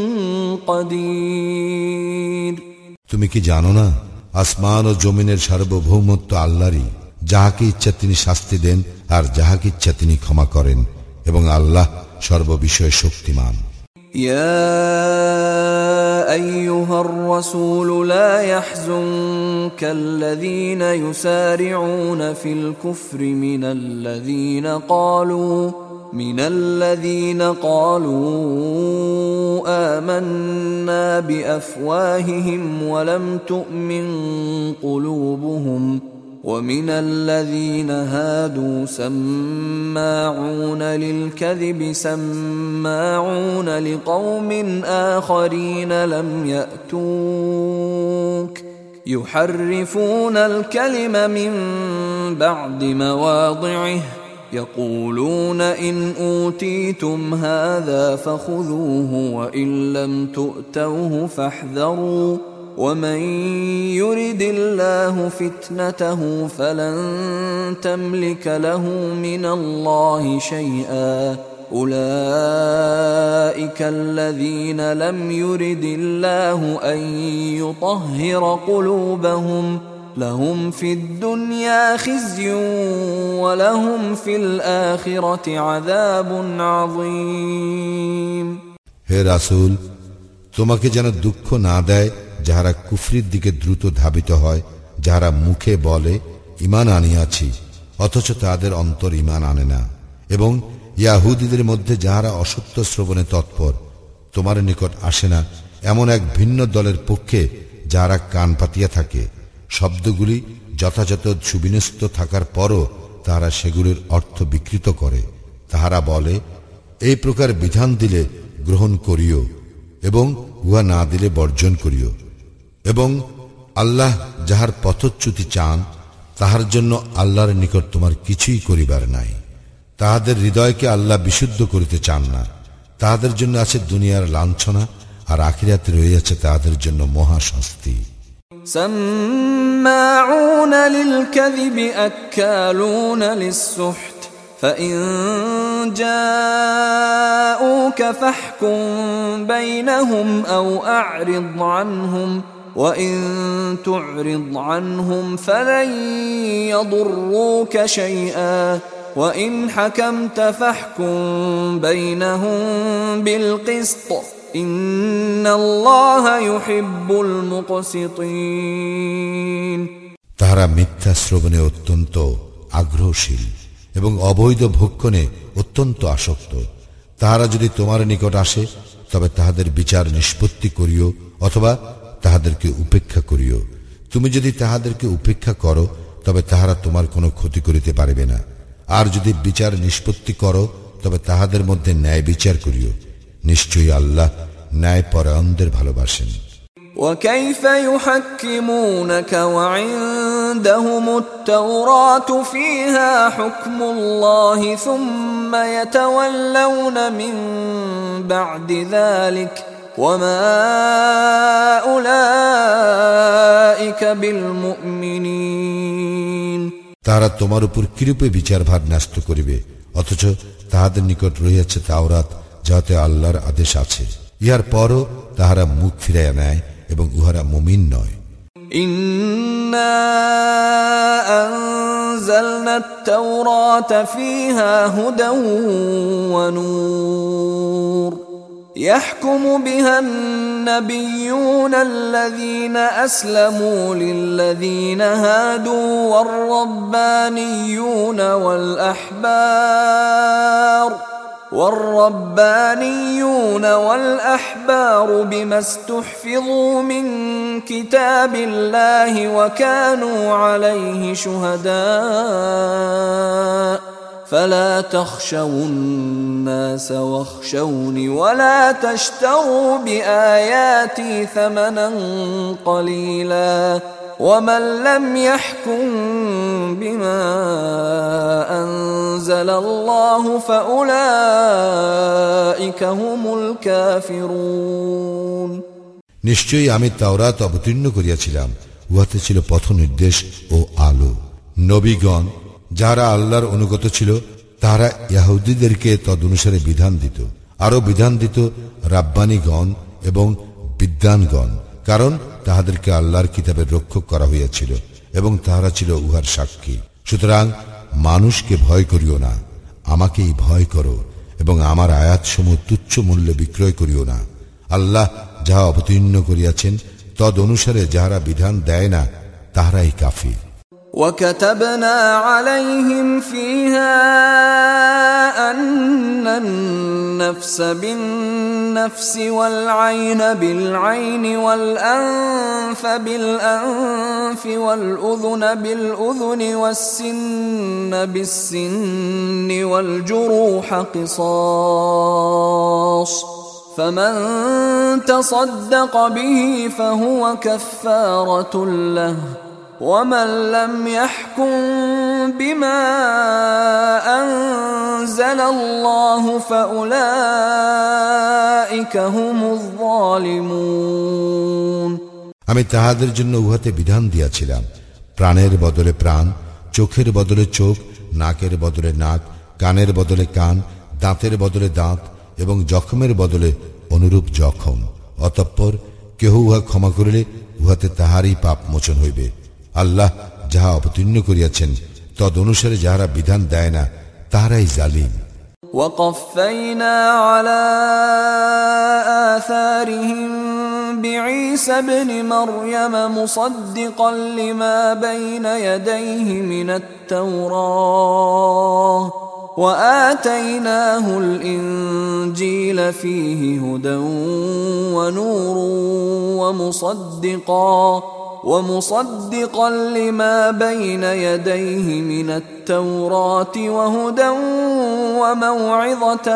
قدير তুমি কি জানো না, আসমান ও জমিনের সার্বভৌমত্ব আল্লাহরই। যাহাকে ইচ্ছা তিনি শাস্তি দেন, আর যাহাকে ইচ্ছা তিনি ক্ষমা করেন, এবং আল্লাহ সর্ববিষয়ে শক্তিমান। يا أيها الرسول لا يحزنك الذين يسارعون في الكفر من الذين قالوا من الذين قالوا آمنا بأفواههم ولم تؤمن قلوبهم ومن الذين هادوا سماعون للكذب سماعون لقوم آخرين لم يأتوك يحرفون الكلم من بعد مواضعه يقولون إن أوتيتم هذا فخذوه وإن لم تؤتوه فاحذروا ومن يرد الله فتنته فلن تملك له من الله شيئا أولئك الذين لم يرد الله أن يطهر قلوبهم لهم في الدنيا خزي ولهم في الآخرة عذاب عظيم হে রাসূল, তোমাকে যেন দুঃখ না দেয় যাহারা কুফরির দিকে দ্রুত ধাবিত হয়, যাহারা মুখে বলে ঈমান আনিয়াছি, অথচ তাদের অন্তর ঈমান আনে না, এবং ইয়াহুদীদের মধ্যে যাহারা অসত্য শ্রবণে তৎপর। তোমার নিকট আসে না এমন এক ভিন্ন দলের পক্ষে যাহারা কান পাতিয়া থাকে। শব্দগুলি যথাযথ সুবিন্যস্ত থাকার পরও তাহারা সেগুলির অর্থ বিকৃত করে। তাহারা বলে, এই প্রকার বিধান দিলে গ্রহণ করিও, এবং উহা না দিলে বর্জন করিও, এবং আল্লাহ যাহার পথচ্যুতি চান তাহার জন্য আল্লাহর নিকট তোমার কিছুই করিবার নাই। তাহাদের হৃদয়কে আল্লাহ বিশুদ্ধ করিতে চান না। তাহাদের জন্য আছে দুনিয়ার লাঞ্ছনা, আর আখিরাতে রয়েছে তাহাদের জন্য মহা শাস্তি। سماعون للكذب أكالون للسحت فإن جاءوك فاحكم بينهم أو أعرض عنهم وإن تعرض عنهم فلن يضروك شيئا وإن حكمت فاحكم بينهم بالقسط إن الله يحب المقسطين তাহারা মিথ্যা শ্রবণে অত্যন্ত আগ্রহশীল এবং অবৈধ ভক্ষণে অত্যন্ত আসক্ত। তাহারা যদি তোমার নিকট আসে তবে তাহাদের বিচার নিষ্পত্তি করিও, অথবা তাহাদেরকে উপেক্ষা করিও। তুমি যদি তাহাদেরকে উপেক্ষা করো তবে তাহারা তোমার কোনো ক্ষতি করিতে পারিবে না, আর যদি বিচার নিষ্পত্তি করো তবে তাহাদের মধ্যে ন্যায় বিচার করিও। নিশ্চয়ই আল্লাহ ন্যায় পরায়ণদের ভালোবাসেন। وكيف يحكمونك وعندهم التوراة فيها حكم الله ثم يتولون من بعد ذلك وما أولئك بالمؤمنين তারা তোমার উপর কিরূপে বিচারভার ন্যস্ত করিবে, অথচ তাহাদের নিকট রহিয়াছে তাওরাত, যাতে আল্লাহর আদেশ আছে। ইহার পরও তাহারা মুখ ফিরাইয়া নেয় এবং উহারা মুমিন নয়। ইন্না আনজালনা আত-তাওরাতা ফীহা হুদান ওয়া নূর يحكم بها النبيون الذين أسلموا للذين هادوا والربانيون والأحبار والربانيون والأحبار بما استحفظوا من كتاب الله وكانوا عليه شهداء فلا تخشوا الناس واخشوني ولا تشتروا بآياتي ثمنا قليلا ومن لم يحكم بما أنزل الله فأولئك هم الكافرون নিশ্চয়ই আমি তাওরাত অবতীর্ণ করিয়াছিলাম, উহাতে ছিল পথ নির্দেশ ও আলো। নবীগণ যারা আল্লাহর অনুগত ছিল তারা ইহুদীদেরকে তদনুসারে বিধান দিত, আরো বিধান দিত রাব্বানীগণ এবং বিদ্বানগণ, কারণ তাহাদেরকে আল্লাহর কিতাবের রক্ষক করা হইয়াছিল এবং তাহারা ছিল উহার সাক্ষী। সুতরাং মানুষকে ভয় করিও না, আমাকেই ভয় করো এবং আমার আয়াতসমূহ তুচ্ছ মূল্যে বিক্রয় করিও না। আল্লাহ যাহা অবতীর্ণ করিয়াছেন তদ অনুসারে যাহারা বিধান দেয় না তাহারাই কাফির। وكتبنا عليهم فيها أن النفس بالنفس والعين بالعين والأنف بالأنف والأذن بالأذن والسن بالسن والجروح قصاص فمن تصدق به فهو كفارة له ومن لم يحكم بما أنزل الله فأولئك هم الظالمون আমি তাহাদের জন্য উহাতে বিধান দিয়াছিলাম, প্রাণের বদলে প্রাণ, চোখের বদলে চোখ, নাকের বদলে নাক, কানের বদলে কান, দাঁতের বদলে দাঁত এবং জখমের বদলে অনুরূপ জখম। অতঃপর কেহ উহা ক্ষমা করিলে উহাতে তাহারই পাপ মোচন হইবে। আল্লাহ যাহা অবতীর্ণ করিয়াছেন তদ অনুসারে যাহারা বিধান দেয় না তাহারাই জালিম। وقفينا على آثارهم بعيسى ابن مريم مصدقا لما بين يديه من التوراة وآتيناه الإنجيل فيه هدى ونور ومصدقا ومصدقا لما بين يديه من التوراة وهدى وموعظة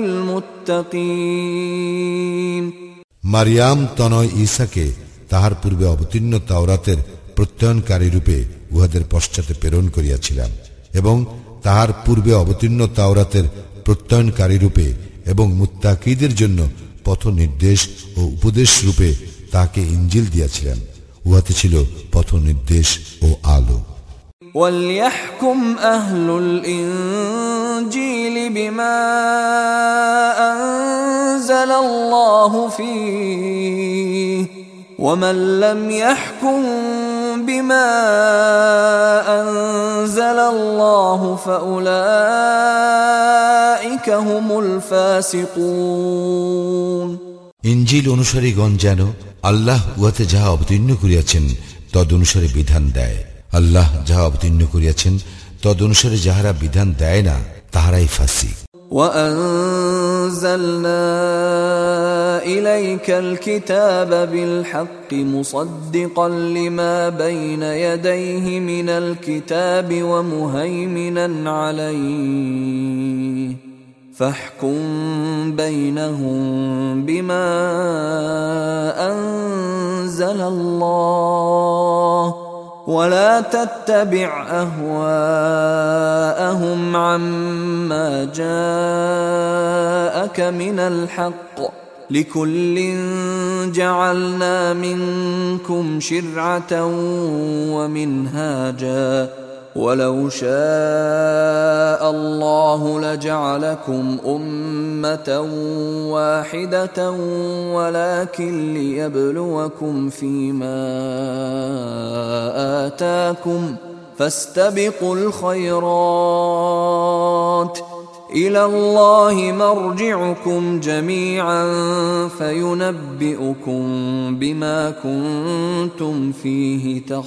للمتقين মারিয়াম তনয় ঈসাকে তাহার পূর্বে অবতীর্ণ তাওরাতের প্রত্যয়নকারী রূপে উহাদের পশ্চাতে প্রেরণ করিয়াছিলাম এবং তাহার পূর্বে অবতীর্ণ তাওরাতের প্রত্যয়নকারী রূপে এবং মুত্তাকীদের জন্য পথ নির্দেশ ও উপদেশ রূপে তাকে ইনজিল দিয়াছিলেন। উহাতে ছিল পথ নির্দেশ ও আলো। وَلْيَحْكُمْ أَهْلُ الْإِنْجِيلِ بِمَا أَنزَلَ اللَّهُ فِيهِ وَمَنْ لَمْ يَحْكُمْ بِمَا أَنزَلَ اللَّهُ فَأُولَئِكَ هُمُ الْفَاسِقُونَ ইনজিল অনুসারীগণ যেন আল্লাহ উহাতে যাহা অবতীর্ণ করিয়াছেন তদ অনুসারে বিধান দেয়। আল্লাহ যাহা অবতীর্ণ করিয়াছেন তদ অনুসারে যাহারা বিধান দেয় না তাহারাই ফাসিক। وَأَنزَلْنَا إِلَيْكَ الْكِتَابَ بِالْحَقِّ مُصَدِّقًا لِمَا بَيْنَ يَدَيْهِ مِنَ الْكِتَابِ وَمُهَيْمِنًا عَلَيْهِ فاحكم بينهم بما أنزل أنزل الله ولا تتبع أهواءهم عما جاءك من الحق لكل جعلنا منكم شرعة ومنهاجا ولو شاء الله لجعلكم أمة واحدة ولكن ليبلوكم فيما آتاكم فاستبقوا الخيرات إلى الله مرجعكم جميعا فينبئكم بما كنتم فيه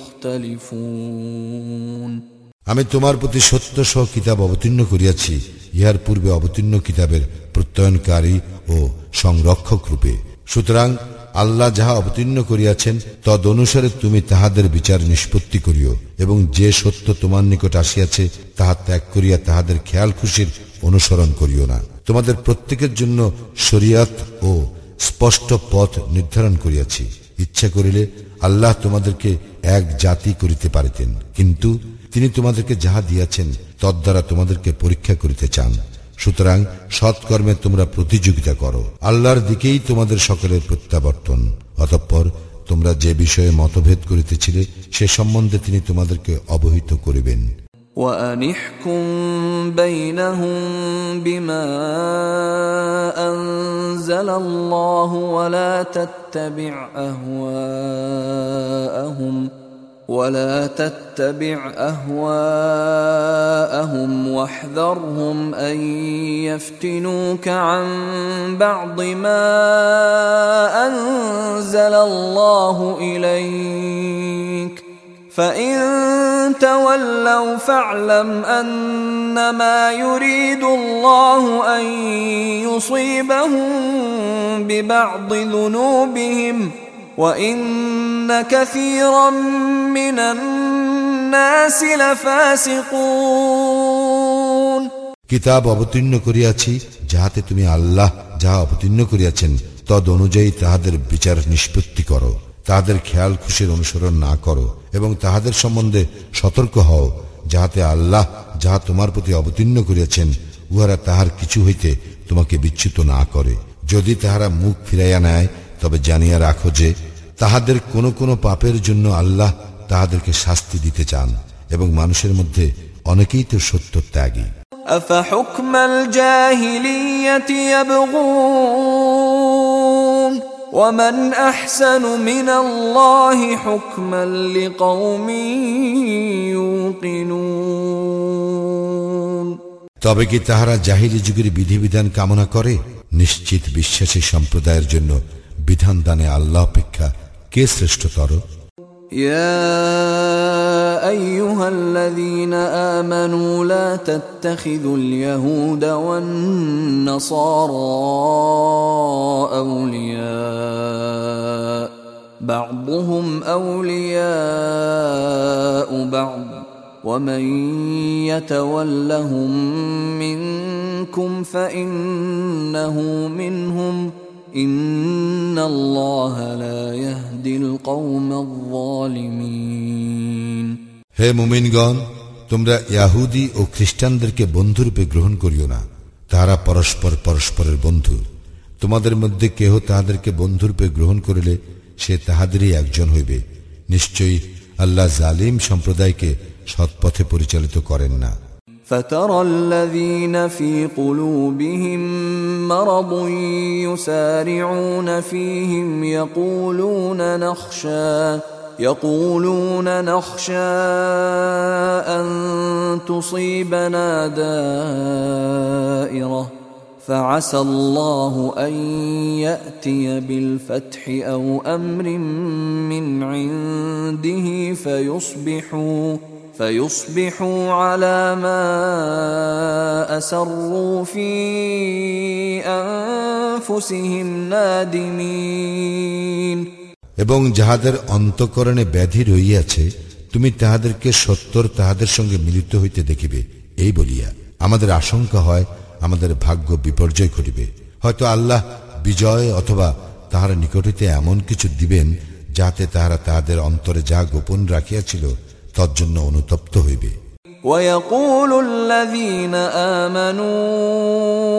تختلفون আমি তোমার প্রতি সত্য সহ কিতাব অবতীর্ণ করিয়াছি ইহার পূর্বে অবতীর্ণ কিতাবের প্রত্যয়নকারী ও সংরক্ষক রূপে। সুতরাং আল্লাহ যাহা অবতীর্ণ করিয়াছেন তদ অনুসারে তুমি তাহাদের বিচার নিষ্পত্তি করিও এবং যে সত্য তোমার নিকট আসিয়াছে তাহা ত্যাগ করিয়া তাহাদের খেয়াল খুশির অনুসরণ করিও না। তোমাদের প্রত্যেকের জন্য শরিয়াত ও স্পষ্ট পথ নির্ধারণ করিয়াছি। ইচ্ছা করিলে আল্লাহ তোমাদেরকে এক জাতি করিতে পারিতেন, কিন্তু তিনি তোমাদেরকে যাহা দিয়াছেন তদ্বারা তোমাদেরকে পরীক্ষা করিতে চান। সুতরাং সৎকর্মে তোমরা প্রতিযোগিতা করো। আল্লাহর দিকেই তোমাদের সকলের প্রত্যাবর্তন। অতঃপর তোমরা যে বিষয়ে মতভেদ করিতেছিলে সে সম্বন্ধে তিনি তোমাদেরকে অবহিত করিবেন। وأنحكم بينهم بما أنزل الله ولا تتبع أهواءهم ولا تتبع أهواءهم واحذرهم أن يفتنوك عن بعض ما أنزل الله إليك فإن تولوا فاعلم أنما يريد الله أن يصيبهم ببعض ذنوبهم وإن كثيرا من الناس لفاسقون কিতাব অবতীর্ণ করিয়াছি যাহাতে তুমি আল্লাহ যাহা অবতীর্ণ করিয়াছেন তদ অনুযায়ী তাহাদের বিচার নিষ্পত্তি করো, তাহাদের খেয়াল খুশির অনুসরণ না করো এবং তাহাদের সম্বন্ধে সতর্ক হও, যাহাতে আল্লাহ যাহা তোমার প্রতি অবতীর্ণ করিয়াছেন উহারা তাহার কিছু হইতে তোমাকে বিচ্যুত না করে। যদি তাহারা মুখ ফিরাইয়া নেয় তবে জানিয়া রাখো যে তাহাদের কোন কোন পাপের জন্য আল্লাহ তাহাদেরকে শাস্তি দিতে চান এবং মানুষের মধ্যে অনেকেই তো সত্য ত্যাগী। أفحكم الجاهلية يبغون ومن أحسن من الله حكما لقوم يوقنون তবে কি তাহারা জাহিলি যুগের বিধিবিধান কামনা করে? নিশ্চিত বিশ্বাসী সম্প্রদায়ের জন্য বিধান দানে আল্লাহ অপেক্ষা কে শ্রেষ্ঠতর? يا أيها الذين آمنوا لا تتخذوا اليهود والنصارى أولياء بعضهم أولياء بعض ومن يتولهم منكم فإنه منهم إن الله لا يهدي القوم الظالمين হে মুমিনগণ, তোমরা ইহুদি ও খ্রিস্টানদেরকে বন্ধুরূপে গ্রহণ করিও না। তাহারা পরস্পর পরস্পরের বন্ধু। তোমাদের মধ্যে কেহ তাহাদেরকে বন্ধুরূপে গ্রহণ করিলে সে তাহাদেরই একজন হইবে। নিশ্চয়ই আল্লাহ জালিম সম্প্রদায়কে সৎপথে পরিচালিত করেন না। فترى الذين في قلوبهم مرض يسارعون فيهم يقولون نخشى يقولون نخشى أن تصيبنا دائرة فعسى الله أن يأتي بالفتح أو أمر من عنده فيصبحوا فيصبحوا على ما أسروا في أنفسهم نادمين এবং যাহাদের অন্তঃকরণে ব্যাধি রহিয়াছে তুমি তাহাদেরকে সত্তর তাহাদের সঙ্গে মিলিত হইতে দেখিবে এই বলিয়া আমাদের আশঙ্কা হয় আমাদের ভাগ্য বিপর্যয় ঘটিবে। হয়তো আল্লাহ বিজয় অথবা তাহার নিকট হইতে এমন কিছু দিবেন যাতে তাহারা তাহাদের অন্তরে যা গোপন রাখিয়াছিল তজ্জন্য অনুতপ্ত হইবে। ويقول الذين آمنوا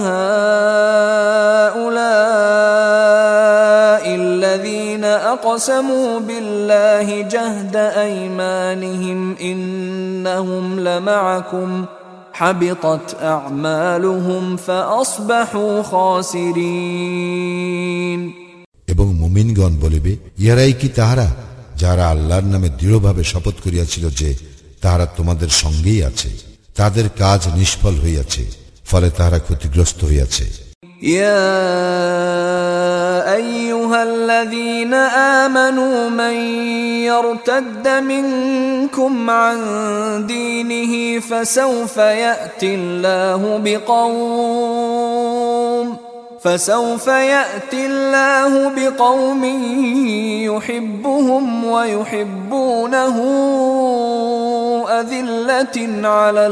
أهؤلاء الذين أقسموا بالله جهد أيمانهم إنهم لمعكم حبطت أعمالهم فأصبحوا خاسرين। এবং মুমিনগণ বলিবে, ইহারাই কি তাহারা যারা আল্লাহর নামে দৃঢ়ভাবে শপথ করিয়াছিল যে তাহারা তোমাদের সঙ্গেই আছে, তাদের কাজ নিষ্ফল হইয়াছে, ফলে তাহারা ক্ষতিগ্রস্ত হইয়াছে। ইয়া আইয়ুহাল্লাযীনা আমানু মান ইয়ারতাদ্দা মিনকুম আন দীনিহি ফাসাউফা ইয়াতিল্লাহু বিকওম فسوف يأتي الله بقوم يحبهم ويحبونه أذلة على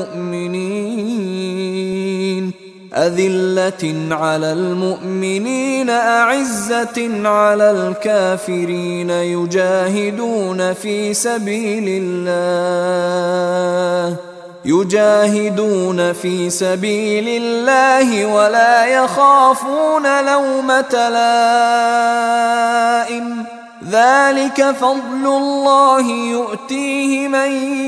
المؤمنين أذلة على المؤمنين أعزة على الكافرين يجاهدون في سبيل الله يجاهدون في سبيل الله ولا يخافون لومة لائم ذلك فضل الله يؤتيه من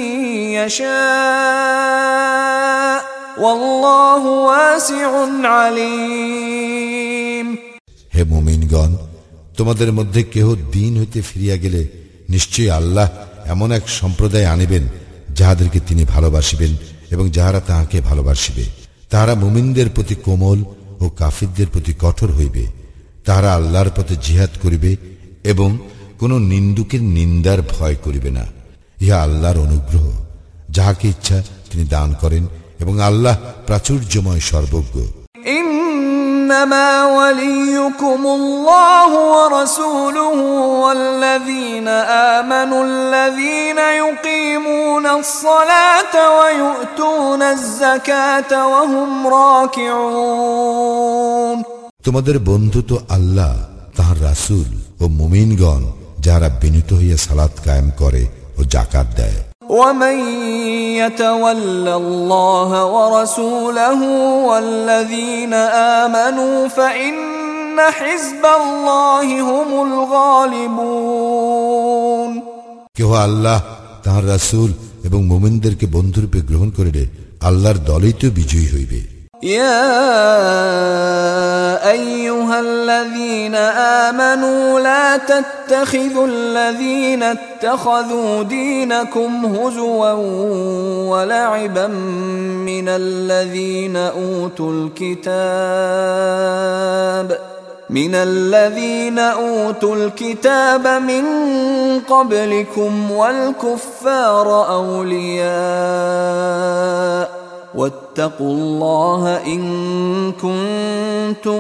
يشاء والله واسع عليم। হে মুমিনগণ, তোমাদের মধ্যে কেহ দ্বীন হইতে ফিরিয়া গেলে নিশ্চয়ই আল্লাহ এমন এক সম্প্রদায় আনিবেন যাহাদেরকে তিনি ভালোবাসিবেন এবং যাহারা তাহাকে ভালোবাসিবে। তাহারা মুমিনদের প্রতি কোমল ও কাফিরদের প্রতি কঠোর হইবে। তাহারা আল্লাহর পথে জিহাদ করিবে এবং কোন নিন্দুকের নিন্দার ভয় করিবে না। ইহা আল্লাহর অনুগ্রহ, যাহাকে ইচ্ছা তিনি দান করেন এবং আল্লাহ প্রাচুর্যময় সর্বজ্ঞ। إنما وليكم الله ورسوله والذين آمنوا الذين يقيمون الصلاة ويؤتون الزكاة وهم راكعون। তোমাদের বন্ধু তো আল্লাহ, তাহার রাসূল ও মুমিনগণ যারা বিনীত হইয়া সালাত কায়েম করে ও যাকাত দেয়। ومن يتول الله ورسوله والذين آمنوا فإن حزب الله هم الغالبون। কেহ আল্লাহ, তাহার রাসূল এবং মুমিনদেরকে বন্ধুরূপে গ্রহণ করিলে আল্লাহর দলই তো বিজয়ী হইবে। يا أيها الذين آمنوا لا تتخذوا الذين اتخذوا دينكم هزوا ولعبا من الذين أوتوا الكتاب من الذين أوتوا الكتاب من قبلكم والكفار أولياء واتقوا الله إن كنتم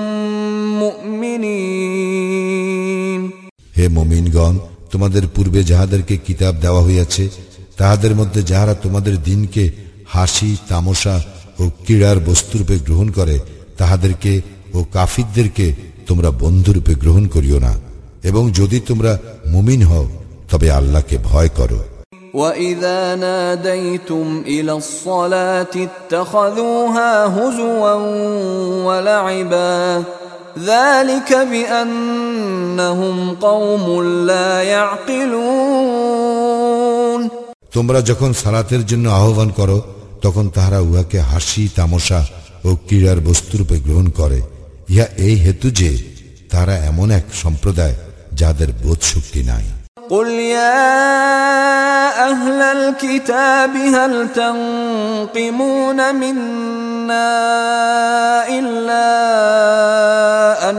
مؤمنين। হে মুমিনগণ, তোমাদের পূর্বে যাহাদেরকে কিতাব দেওয়া হইয়াছে তাহাদের মধ্যে যাহারা তোমাদের দিনকে হাসি তামাশা ও ক্রীড়ার বস্তুরূপে গ্রহণ করে তাহাদেরকে ও কাফিরদেরকে তোমরা বন্ধুরূপে গ্রহণ করিও না, এবং যদি তোমরা মুমিন হও তবে আল্লাহকে ভয় করো। وَإِذَا نَادَيْتُمْ إِلَى الصَّلَاةِ اتَّخَذُوهَا هُزُوًا وَلَعِبًا ذَلِكَ بِأَنَّهُمْ قَوْمٌ لَا يَعْقِلُونَ। তোমরা যখন সালাতের জন্য আহ্বান করো তখন তাহারা উহাকে হাসি তামাশা ও ক্রীড়ার বস্তুরূপে গ্রহণ করে। ইহা এই হেতু যে তারা এমন এক সম্প্রদায় যাদের বোধ শক্তি নাই। قل يا أهل الكتاب هل تنقمون منا إلا أن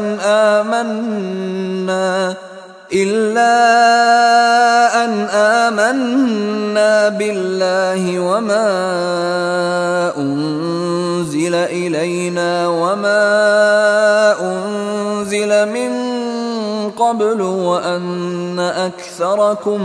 آمنا إلا أن آمنا بالله وما أنزل إلينا وما أنزل من قبل وأن أكثركم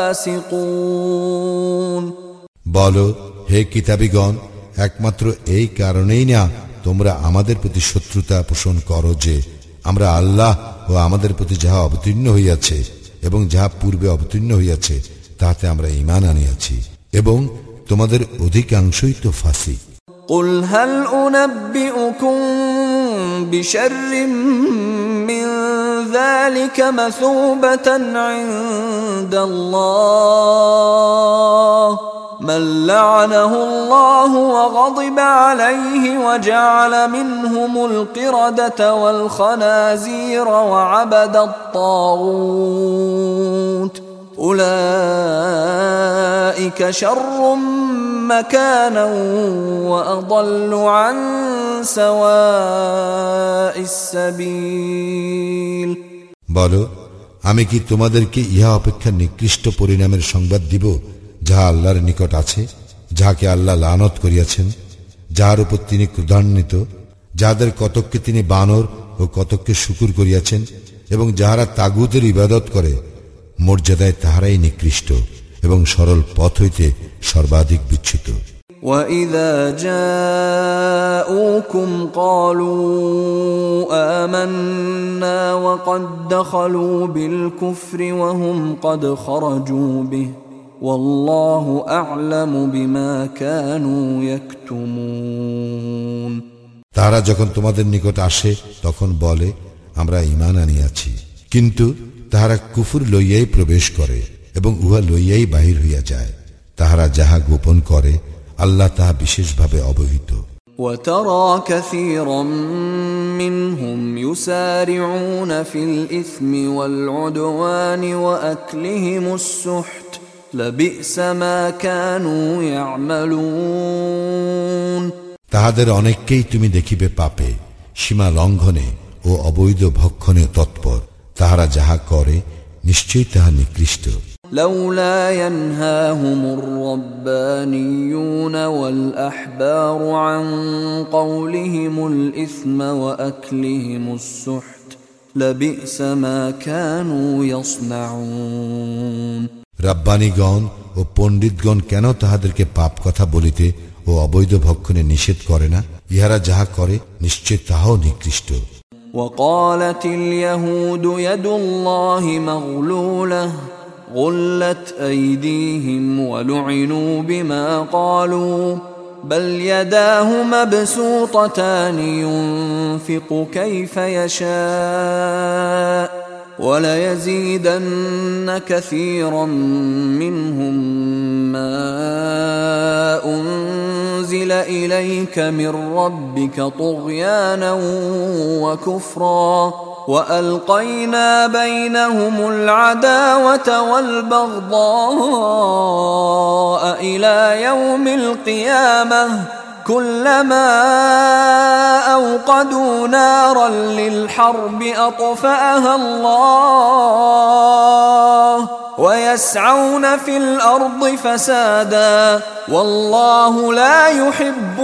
فاسقون। বলো, হে কিতাবীগণ, একমাত্র এই কারণেই না তোমরা আমাদের প্রতি শত্রুতা পোষণ করো যে আমরা আল্লাহ ও আমাদের প্রতি যাহা অবতীর্ণ হইয়াছে এবং যাহা পূর্বে অবতীর্ণ হইয়াছে তাহাতে আমরা ঈমান আনিয়াছি, এবং তোমাদের অধিকাংশই তো ফাসিক। قل هل أنبئكم بشر من ذلك مثوبة عند الله من لعنه الله وغضب عليه وجعل منهم القردة والخنازير وعبد الطاغوت أولئك شر مكانا وأضل عن سواء السبيل। বলো, আমি কি তোমাদেরকে ইহা অপেক্ষা নিকৃষ্ট পরিণামের সংবাদ দিব যাহা আল্লাহর নিকট আছে, যাহাকে আল্লাহ লানত করিয়াছেন, যাহার উপর তিনি ক্রোধান্বিত, যাহাদের কতককে তিনি বানর ও কতককে শুকুর করিয়াছেন, এবং যাহারা তাগুতের ইবাদত করে মর্যাদায় তাহারাই নিকৃষ্ট এবং সরল পথ হইতে সর্বাধিক বিচ্যুত। وَإِذَا جَاءُوكُمْ قَالُوا آمَنَّا وَقَدْ دَخَلُوا بِالْكُفْرِ وَهُمْ قَدْ خَرَجُوا بِهِ وَاللَّهُ أَعْلَمُ بِمَا كَانُوا يَكْتُمُونَ। তারা যখন তোমাদের নিকট আসে তখন বলে, আমরা ঈমান আনিয়াছি, কিন্তু তাহারা কুফর লইয়াই প্রবেশ করে এবং উহা লইয়াই বাহির হইয়া যায়। তাহারা যাহা গোপন করে আল্লাহ তাহা বিশেষভাবে অবহিত। وَتَرَى كَثِيرًا مِّنْهُمْ يُسَارِعُونَ فِي الْإِثْمِ وَالْعُدْوَانِ وَأَكْلِهِمُ السُّحْتَ لَبِئْسَ مَا كَانُوا يَعْمَلُونَ। তাহাদের অনেককেই তুমি দেখিবে পাপে, সীমা লঙ্ঘনে ও অবৈধ ভক্ষণে তৎপর। তাহারা যাহা করে নিশ্চয়ই তাহা নিকৃষ্ট। لولا ينهاهم الربانيون والأحبار عن قولهم الإثم وأكلهم السحت لبئس ما كانوا يصنعون। রাব্বানীগণ ও পণ্ডিতগণ কেন তাহাদেরকে পাপ কথা বলিতে ও অবৈধ ভক্ষণে নিষেধ করে না? ইহারা যাহা করে নিশ্চয় তাহাও নিকৃষ্ট। وقالت اليهود يد الله مغلولة غلت أيديهم ولعنوا بما قالوا بل يداه مبسوطتان ينفق كيف يشاء وليزيدن كثيرا منهم ما أنزل إليك من ربك طغيانا وكفرا وألقينا بينهم العداوة والبغضاء إلى يوم القيامة كلما أوقدوا نارا للحرب أطفأها الله ويسعون في الأرض فسادا والله لا يحب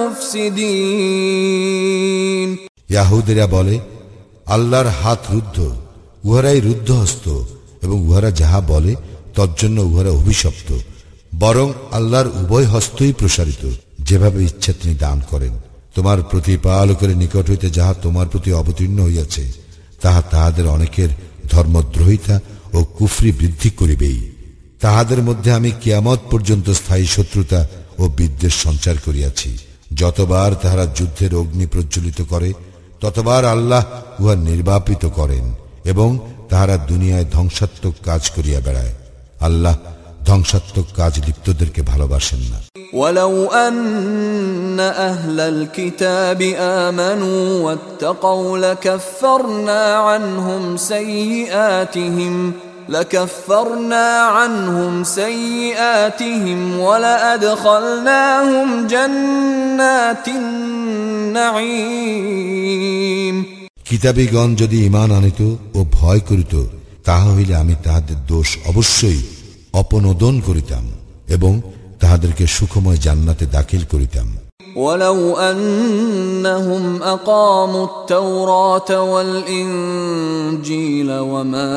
المفسدين। ইয়াহুদীরা বলে, আল্লাহর হাত রুদ্ধ, উহারাই রুদ্ধহস্ত, এবং উহারা যাহা বলে তজ্জন্য উহারা অভিশপ্ত। বরং আল্লাহর উভয় হস্তই প্রসারিত, যেভাবে ইচ্ছা তিনি দান করেন। তোমার প্রতিপালকের নিকট হইতে যাহা তোমার প্রতি অবতীর্ণ হইয়াছে তাহা তাহাদের অনেকের ধর্মদ্রোহিতা ও কুফরি বৃদ্ধি করিবেই। তাহাদের মধ্যে আমি কিয়ামত পর্যন্ত স্থায়ী শত্রুতা ও বিদ্বেষ সঞ্চার করিয়াছি। যতবার তাহারা যুদ্ধের অগ্নি প্রজ্বলিত করে ততবার আল্লাহ উহা নির্বাপিত করেন, এবং তাহারা দুনিয়ায় ধ্বংসাত্মক কাজ করিয়া বেড়ায়। আল্লাহ ধ্বংসাত্মক কাজ লিপ্তদেরকে ভালোবাসেন না। ولو أن أهل الكتاب آمنوا واتقوا لكفرنا عنهم سيئاتهم لكفرنا عنهم سيئاتهم ولأدخلناهم جنات النعيم। কিতাবীগণ যদি ঈমান আনিত ও ভয় করিত তাহা হইলে আমি তাহাদের দোষ অবশ্যই অপনোদন করিতাম এবং তাহাদেরকে সুখময় জান্নাতে দাখিল করিতাম। ولو أنهم أقاموا التوراة والإنجيل وما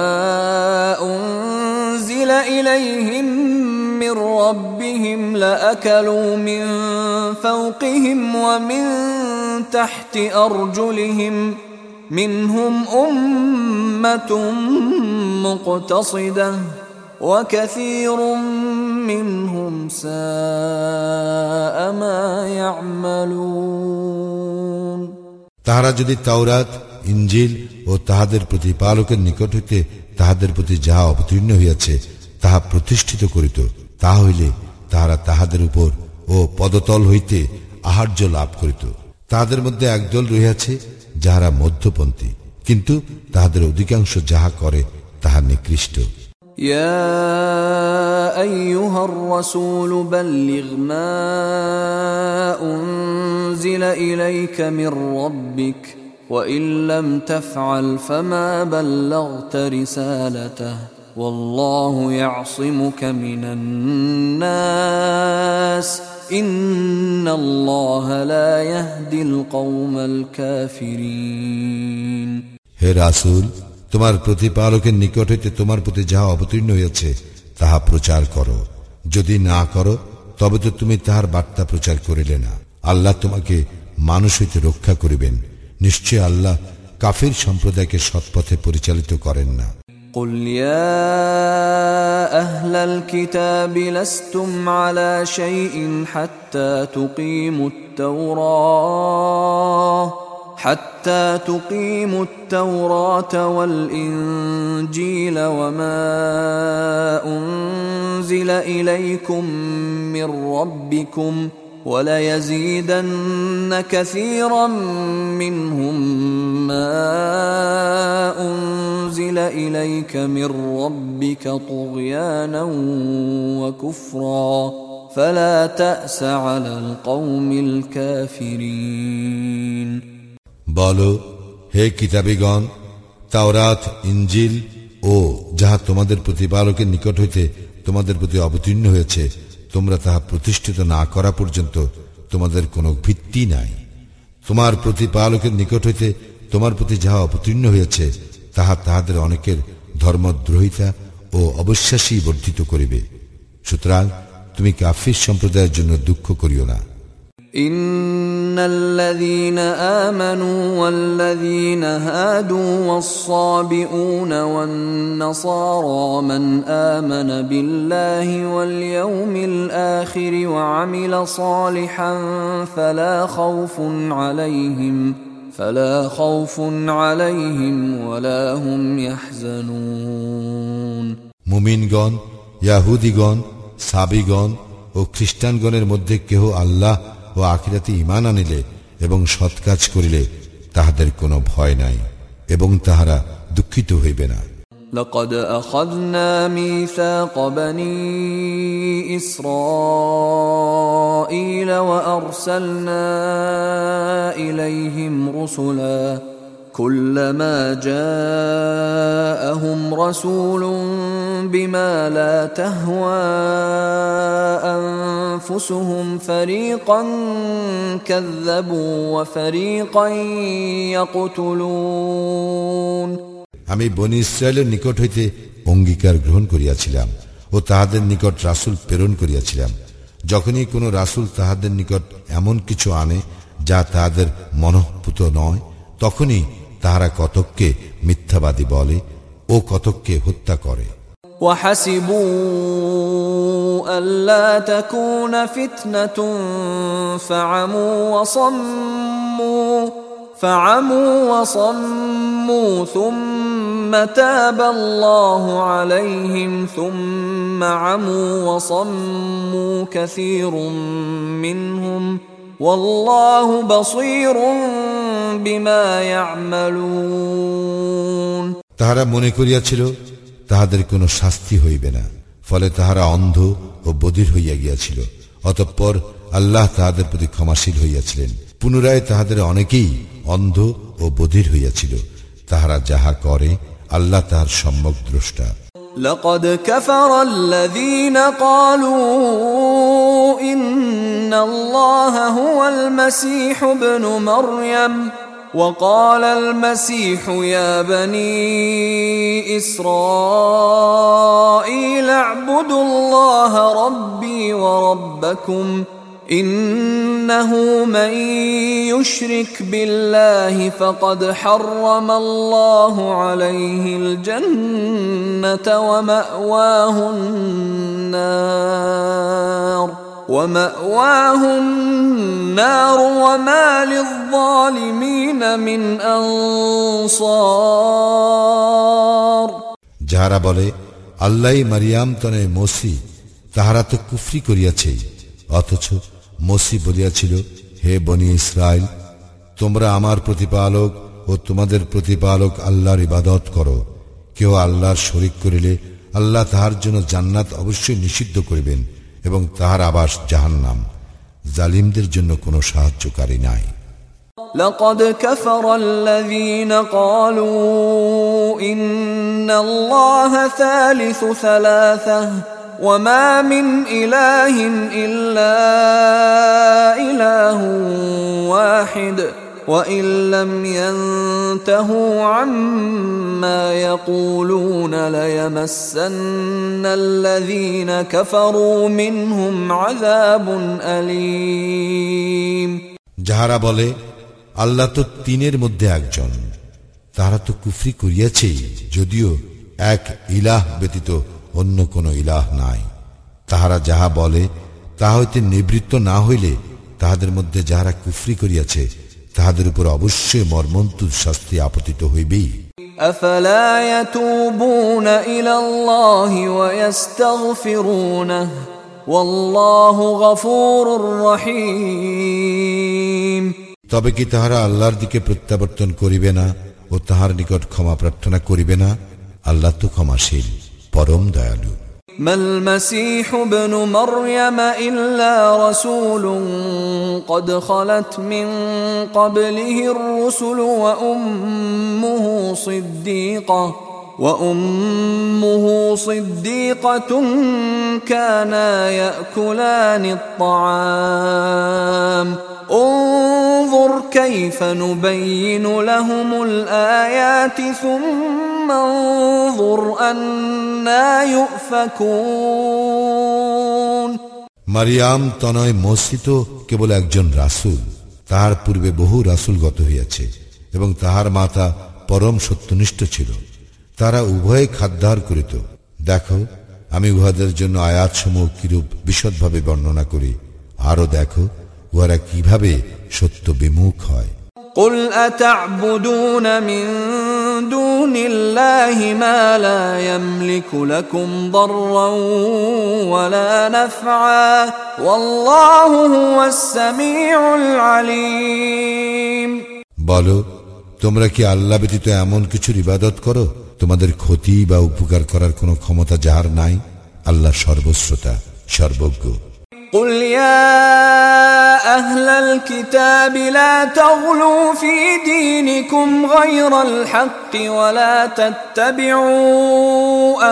أنزل إليهم من ربهم لأكلوا من فوقهم ومن تحت أرجلهم منهم أمة مقتصدة وكثير منهم ساء ما يعملون তাহারা যদি তাওরাত ইনজিল ও তাহাদের প্রতিপালকের নিকট হইতে তাহাদের প্রতি যাহা অবতীর্ণ হইয়াছে তাহা প্রতিষ্ঠিত করিত, তাহা হইলে তাহারা তাহাদের উপর ও পদতল হইতে আহার্য লাভ করিত। তাহাদের মধ্যে একদল রহিয়াছে যাহারা মধ্যপন্থী, কিন্তু তাহাদের অধিকাংশ যাহা করে তাহা নিকৃষ্ট। يا أيها الرسول بلغ ما أنزل إليك من ربك وإن لم تفعل فما بلغت رسالته والله يعصمك من الناس إن الله لا يهدي القوم الكافرين হে রাসূল, তোমার প্রতিপালকের নিকট হইতে তোমার প্রতি যাহা অবতীর্ণ হইয়াছে তাহা প্রচার করো। যদি না করো তবে তো তুমি তাহার বার্তা প্রচার করিলে না। আল্লাহ তোমাকে মানুষ হইতে রক্ষা করিবেন। নিশ্চয় আল্লাহ কাফির সম্প্রদায়কে সৎপথে পরিচালিত করেন না। قل يا أهل الكتاب لستم على شيء حتى تقيموا التوراة حتى تقيموا التوراة والإنجيل وما أنزل إليكم من ربكم وليزيدن كثيرا منهم ما أنزل إليك من ربك طغيانا وكفرا فلا تأس على القوم الكافرين বলো, হে কিতাবীগণ, তাওরাত ইনজিল ও যাহা তোমাদের প্রতিপালকের নিকট হইতে তোমাদের প্রতি অবতীর্ণ হয়েছে তোমরা তাহা প্রতিষ্ঠিত না করা পর্যন্ত তোমাদের কোনো ভিত্তি নাই। তোমার প্রতিপালকের নিকট হইতে তোমার প্রতি যাহা অবতীর্ণ হয়েছে তাহা তাহাদের অনেকের ধর্মদ্রোহিতা ও অবিশ্বাসী বর্ধিত করিবে। সুতরাং তুমি কাফির সম্প্রদায়ের জন্য দুঃখ করিও না। إن الذين آمنوا والذين هادوا والصابئون والنصارى من آمن بالله واليوم الآخر وعمل صالحا فلا خوف عليهم فلا خوف عليهم ولا هم يحزنون মুমিনগণ, ইয়াহুদীগণ, সাবিগণ ও খ্রিস্টানগণের মধ্যে কেহ আল্লাহ ও আখিরাতে ঈমান আনিলে এবং সৎ কাজ করিলে তাহাদের কোনো ভয় নাই এবং তাহারা দুঃখিত হইবে না। لقد أخذنا ميثاق بني إسرائيل وأرسلنا إليهم رسلا كلما جاءهم رسول بما لا تهوى أنفسهم فريقا كذبوا وفريقا يقتلون আমি বনী ইসরায়েলের নিকট হইতে অঙ্গীকার গ্রহণ করিয়াছিলাম ও তাহাদের নিকট রাসূল প্রেরণ করিয়াছিলাম। যখনই কোনো রাসূল তাহাদের নিকট এমন কিছু আনে যা তাহাদের মনঃপূত নয়, তখনই তাহারা কতককে মিথ্যাবাদী বলে ও কতককে হত্যা করে। وحسبوا ألا تكون فتنة فعموا وصموا فعموا وصموا ثم تاب الله عليهم ثم عموا وصموا كثير منهم والله بصير بما يعملون তাহারা মনে করিয়াছিল তাহাদের কোনো শাস্তি হইবে না, ফলে তাহারা অন্ধ ও বধির হইয়া গিয়াছিল। অতঃপর আল্লাহ তাহাদের প্রতি ক্ষমাশীল হইয়াছিলেন। পুনরায় তাহাদের অনেকেই অন্ধ ও বধির হইয়াছিল। তাহারা যাহা করে আল্লাহ তাহার সম্যক দ্রষ্টা। لقد كفر الذين قالوا إن الله هو المسيح ابن مريم وقال المسيح يا بني إسرائيل اعبدوا الله ربي وربكم إنه من يشرك بالله فقد حرم الله عليه الجنة ومأواه النار ومأواه النار وما للظالمين من أنصار যারা বলে আল্লাহই মারিয়াম তনে মসি, তাহারা তো কুফরি করিয়াছে। অথচ মসি বলিয়াছিল, হে বনি ইসরাইল, তোমরা আমার প্রতিপালক ও তোমাদের প্রতিপালক আল্লাহর ইবাদত করো। কেউ আল্লাহর শরীক করিলে আল্লাহ তাহার জন্য জান্নাত অবশ্যই নিষিদ্ধ করিবেন এবং তাহার আবাস জাহান্নাম। জালিমদের জন্য কোনো সাহায্যকারী নাই। لقد كفر الذين قالوا إن الله ثالث ثلاثة وما من إله إلا إله واحد وإن لم ينتهوا عما يقولون ليمسن الذين كفروا منهم عذاب أليم যাহারা বলে আল্লাহ তো তিনের মধ্যে একজন, তাহারা তো কুফরি করিয়াছেই, যদিও এক ইলাহ ব্যতীত অন্য কোন ইলাহ নাই। তাহারা যাহা বলে তাহা হইতে নিবৃত্ত না হইলে তাহাদের মধ্যে যাহারা কুফরি করিয়াছে তাহাদের উপর অবশ্যই মর্মন্তুদ শাস্তি আপতিত হইবেই। أفلا يتوبون إلى الله ويستغفرونه والله غفور رحيم তবে কি তাহারা আল্লাহর দিকে প্রত্যাবর্তন করিবে না ও তাহার নিকট ক্ষমা প্রার্থনা করিবে না? আল্লাহ তো ক্ষমাশীল, পরম দয়ালু। ما المسيح ابن مريم إلا رسول قد خلت من قبله الرسل وأمه صديقة وأمه صديقة كانا يأكلان الطعام انظر كيف نبين لهم الآيات ثم انظر أنا يؤفكون মারিয়াম তনয় মসিত কেবল একজন রাসূল, তাহার পূর্বে বহু রাসূলগত হইয়াছে এবং তাহার মাতা পরম সত্যনিষ্ঠ ছিল। তারা উভয়ে খাদ্যাহার করিত। দেখো আমি উহাদের জন্য আয়াতসমূহ কিরূপ বিশদভাবে বর্ণনা করি, আরো দেখো উহারা কিভাবে সত্য বিমুখ হয়। قل أتعبدون من دون الله ما لا يملك لكم ضرا ولا نفعا والله هو السميع العليم বলো, তোমরা কি আল্লাহ ব্যতীত এমন কিছুর ইবাদত করো তোমাদের ক্ষতি বা উপকার করার কোনো ক্ষমতা যাহার নাই? আল্লাহ সর্বশ্রোতা, সর্বজ্ঞ। قل يا أهل الكتاب لا تغلوا في دينكم غير الحق ولا تتبعوا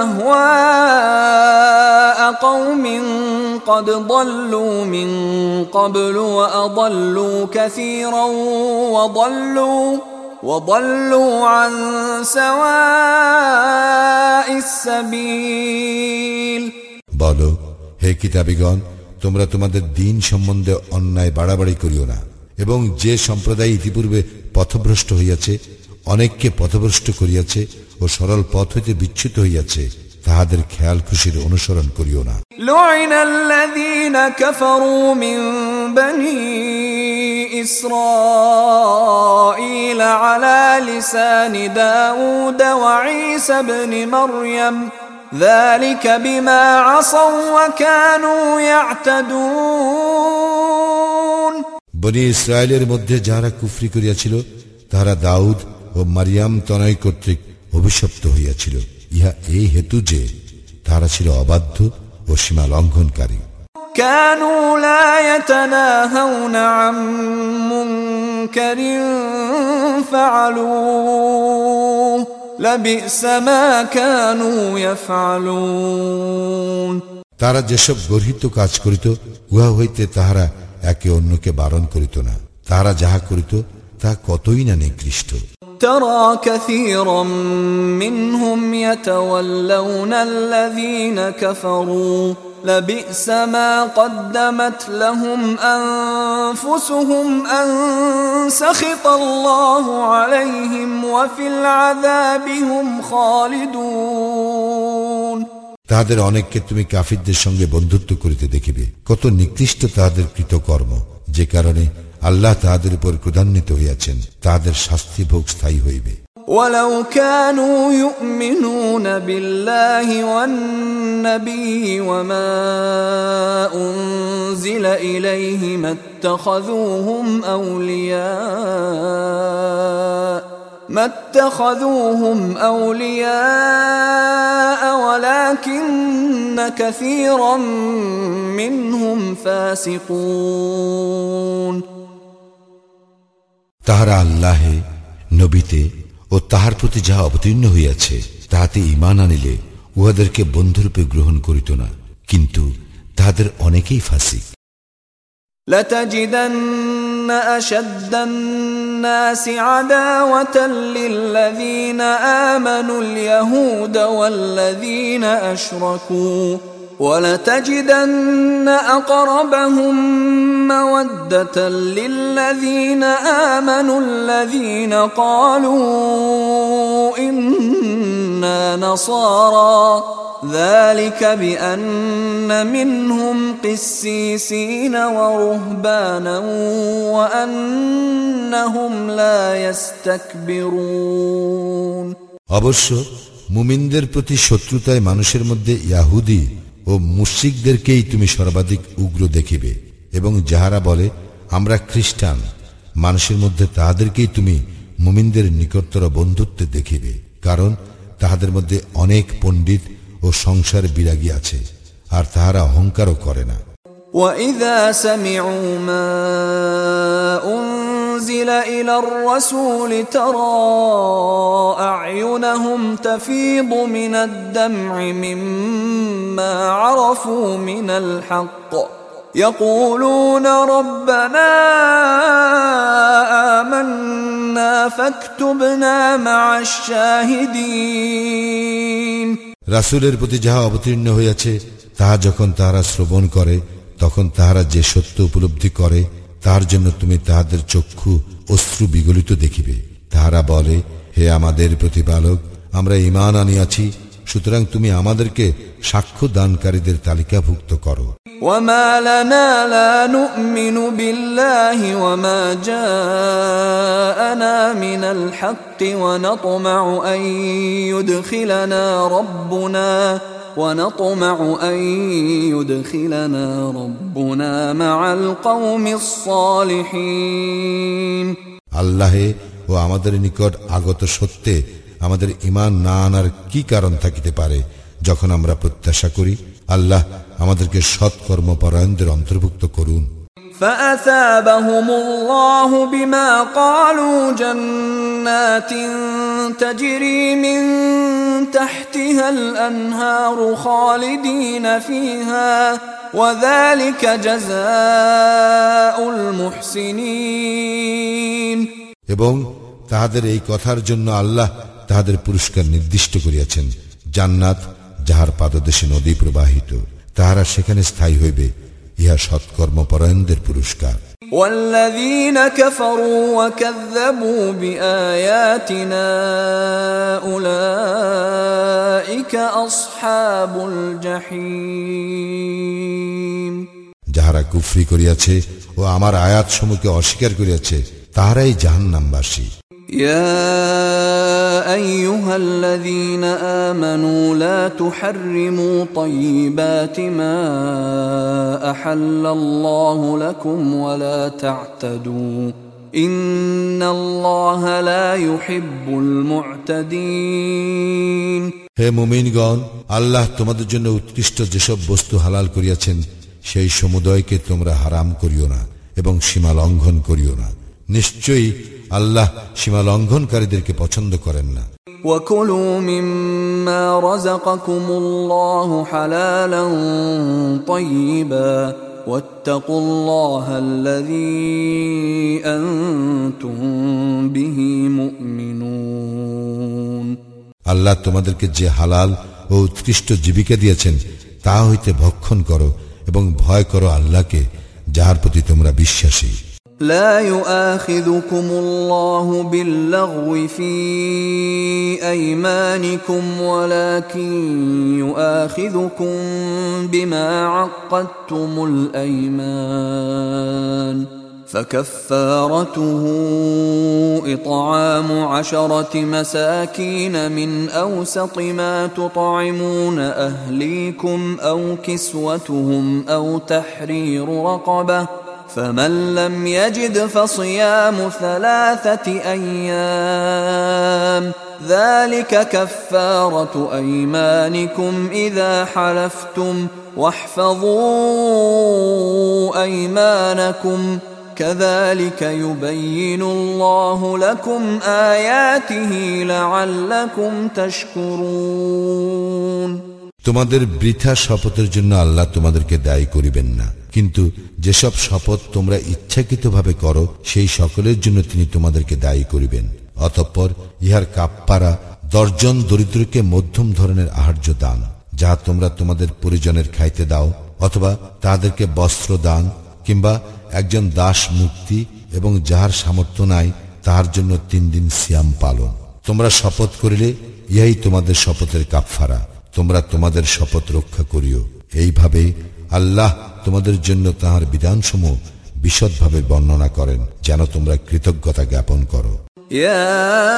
أهواء قوم قد ضلوا من قبل وأضلوا كثيرا وضلوا وضلوا عن سواء السبيل বলো, হে কিতাবীগণ, তোমরা তোমাদের দ্বীন সম্বন্ধে অন্যায় বাড়াবাড়ি করিও না এবং যে সম্প্রদায় ইতিপূর্বে পথভ্রষ্ট হইয়াছে, অনেককে পথভ্রষ্ট করিয়াছে ও সরল পথ হইতে বিচ্যুত হইয়াছে, তাহাদের খেয়াল খুশির অনুসরণ করিও না। لعن الذين كفروا من بني إسرائيل على لسان داود وعيسى بن مريم ذلك بما عصوا وكانوا يعتدون বনি ইসরায়েলের মধ্যে যাহারা কুফরি করিয়াছিল তাহারা দাউদ ও মারিয়াম তনয় কর্তৃক অভিশপ্ত হইয়াছিল, ইহা এই হেতু যে তাহারা ছিল অবাধ্য ও সীমা লঙ্ঘনকারী। كانوا لا يتناهون عن منكر فعلوه لبئس ما كانوا يفعلون তারা যেসব গর্হিত কাজ করিত উহা হইতে তাহারা একে অন্যকে বারণ করিত না। তাহারা যাহা করিত তাহা কতই না নিকৃষ্ট। ترى كثيرا منهم يتولون الذين كفروا لبئس ما قدمت لهم أنفسهم أن سخط الله عليهم وفي العذاب هم خالدون তাদের অনেককে তুমি কাফিরদের সঙ্গে বন্ধুত্ব করিতে দেখিবে, কত নিকৃষ্ট তাদের কৃতকর্ম, যে কারণে আল্লাহ তাদের উপর ক্রোধান্বিত হইয়াছেন, তাদের শাস্তি ভোগ স্থায়ী হইবে। ولو كانوا يؤمنون بالله والنبي وما أنزل إليه ما اتخذوهم أولياء ما اتخذوهم أولياء ولكن كثيرا منهم فاسقون তাহারা আল্লাহে, নবীতে ও তাহার প্রতি যাহা অবতীর্ণ হইয়াছে তাহাতে ঈমান আনিলে উহাদেরকে বন্ধুরূপে গ্রহণ করিত না, কিন্তু তাহাদের অনেকেই ফাসিক। لتجدن أشد الناس عداوة للذين آمنوا اليهود والذين أشركوا ولتجدن أقربهم مودة للذين آمنوا الذين قالوا إنا نصارى ذلك بأن منهم قسيسين ورهبانا وأنهم لا يستكبرون অবশ্য মুমিনদের প্রতি শত্রুতায় মানুষের মধ্যে ইয়াহুদি ও মুশরিকদেরকেই তুমি সর্বাধিক উগ্র দেখিবে, এবং যাহারা বলে আমরা খ্রিস্টান, মানুষের মধ্যে তাহাদেরকেই তুমি মুমিনদের নিকটতর বন্ধুত্বে দেখিবে, কারণ তাহাদের মধ্যে অনেক পণ্ডিত ও সংসার বিরাগী আছে, আর তাহারা অহংকারও করে না। وَإِذَا سَمِعُوا مَا أُنزِلَ إِلَى الرَّسُولِ تَرَى أَعْيُنَهُمْ تَفِيضُ مِنَ الدَّمْعِ مِمَّا عَرَفُوا مِنَ الْحَقِّ يَقُولُونَ رَبَّنَا آمَنَّا فَاكْتُبْنَا مَعَ الشَّاهِدِينَ রাসূলের প্রতি যাহা অবতীর্ণ হইয়াছে তাহা যখন তাহারা শ্রবণ করে, তখন তাহারা যে সত্য উপলব্ধি করে তাহার জন্য তুমি তাহাদের চক্ষু অশ্রু বিগলিত দেখিবে। তাহারা বলে, হে আমাদের প্রতিপালক, আমরা ঈমান আনিয়াছি, সুতরাং তুমি আমাদেরকে সাক্ষ্য দানকারীদের তালিকাভুক্ত করো। وَمَا لَنَا لَا نُؤْمِنُ بِاللَّهِ وَمَا جَاءَنَا مِنَ الْحَقِّ وَنَطْمَعُ أَن يُدْخِلَنَا رَبُّنَا وَنَطْمَعُ أَن يُدْخِلَنَا رَبُّنَا مَعَ الْقَوْمِ الصَّالِحِينَ আল্লাহে ও আমাদের নিকট আগত সত্যে আমাদের ঈমান না আনার কি কারণ থাকিতে পারে, যখন আমরা প্রত্যাশা করি আল্লাহ আমাদেরকে সৎকর্মপরায়ণদের অন্তর্ভুক্ত করুন। فأثابهم الله بما قالوا جنات تجري من تحتها الأنهار خالدين فيها وذلك جزاء المحسنين এবং তাহাদের এই কথার জন্য আল্লাহ তাহাদের পুরস্কার নির্দিষ্ট করিয়াছেন, জান্নাত যাহার পাদদেশে নদী প্রবাহিত, তাহারা সেখানে স্থায়ী হইবে, ইহা সৎকর্মপরায়ণদের পুরস্কার। والذين كفروا وكذبوا بآياتنا أولئك أصحاب الجحيم যাহারা কুফরি করিয়াছে ও আমার আয়াত সমূহকে অস্বীকার করিয়াছে তাহারাই জাহান্নামবাসী। يا أيها الذين آمنوا لا تحرموا طيبات ما أحل الله لكم ولا تعتدوا إن الله لا يحب المعتدين হে মুমিনগণ, আল্লাহ তোমাদের জন্য উৎকৃষ্ট যেসব বস্তু হালাল করিয়াছেন সেই সমুদয়কে তোমরা হারাম করিও না এবং সীমা লঙ্ঘন করিও না, নিশ্চয়ই আল্লাহ সীমা লঙ্ঘনকারীদেরকে পছন্দ করেন না। وَكُلُوا مِمَّا رَزَقَكُمُ اللَّهُ حَلَالًا طَيِّبًا وَاتَّقُوا اللَّهَ الَّذِي أَنْتُمْ بِهِ مُؤْمِنُونَ আল্লাহ তোমাদেরকে যে হালাল ও উৎকৃষ্ট জীবিকা দিয়েছেন তা হইতে ভক্ষণ করো এবং ভয় করো আল্লাহকে, যাহার প্রতি তোমরা বিশ্বাসী। لا يؤاخذكم الله باللغو في أيمانكم ولكن يؤاخذكم بما عقدتم الأيمان فكفارته إطعام عشرة مساكين من أوسط ما تطعمون أهليكم أو كسوتهم أو تحرير رقبة فمن لم يجد فصيام ثلاثة أيام ذلك كفارة أيمانكم إذا حلفتم واحفظوا أيمانكم كذلك يبين الله لكم آياته لعلكم تشكرون। তোমাদের বৃথা শপথের জন্য আল্লাহ তোমাদেরকে দায়ী করিবেন না, কিন্তু যেসব শপথ তোমরা ইচ্ছাকৃতভাবে করো সেই সকলের জন্য তিনি তোমাদেরকে দায়ী করিবেন। অতঃপর ইহার কাপ্পারা দশজন দরিদ্রকে মধ্যম ধরনের আহার্য দান, যাহা তোমরা তোমাদের পরিজনের খাইতে দাও, অথবা তাদেরকে বস্ত্র দান, কিংবা একজন দাস মুক্তি, এবং যাহার সামর্থ্য নাই তাহার জন্য তিন দিন সিয়াম পালন। তোমরা শপথ করিলে ইহাই তোমাদের শপথের কাফফারা। তোমরা তোমাদের শপথ রক্ষা করিও। এইভাবে আল্লাহ তোমাদের জন্য তাহার বিধানসমূহ বিশদভাবে বর্ণনা করেন, যেন তোমরা কৃতজ্ঞতা জ্ঞাপন করো। ইয়া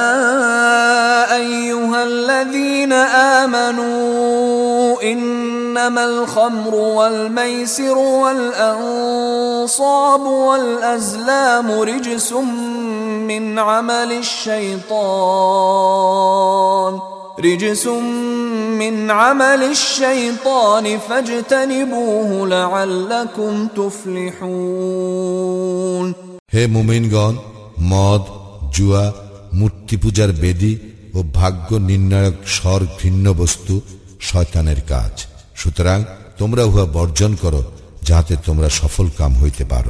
আইয়ুহাল্লাযীনা আমানু ইন্নামাল খামরু ওয়াল মাইসিরু ওয়াল আনসাবু ওয়াল আজলামু রিজসুম মিন আমালিশ শাইতান রিজসুম মিন আমালিশ শাইতানি ফাজতানিবুহু লাআল্লাকুম তুফলিহুন। হে মুমিনগণ, মদ, জুয়া, মূর্তি পূজার বেদী ও ভাগ্য নির্ণায়ক স্বর ঘৃণ্য বস্তু শয়তানের কাজ। সুতরাং তোমরা উহা বর্জন করো, যাহাতে তোমরা সফল কাম হইতে পারো।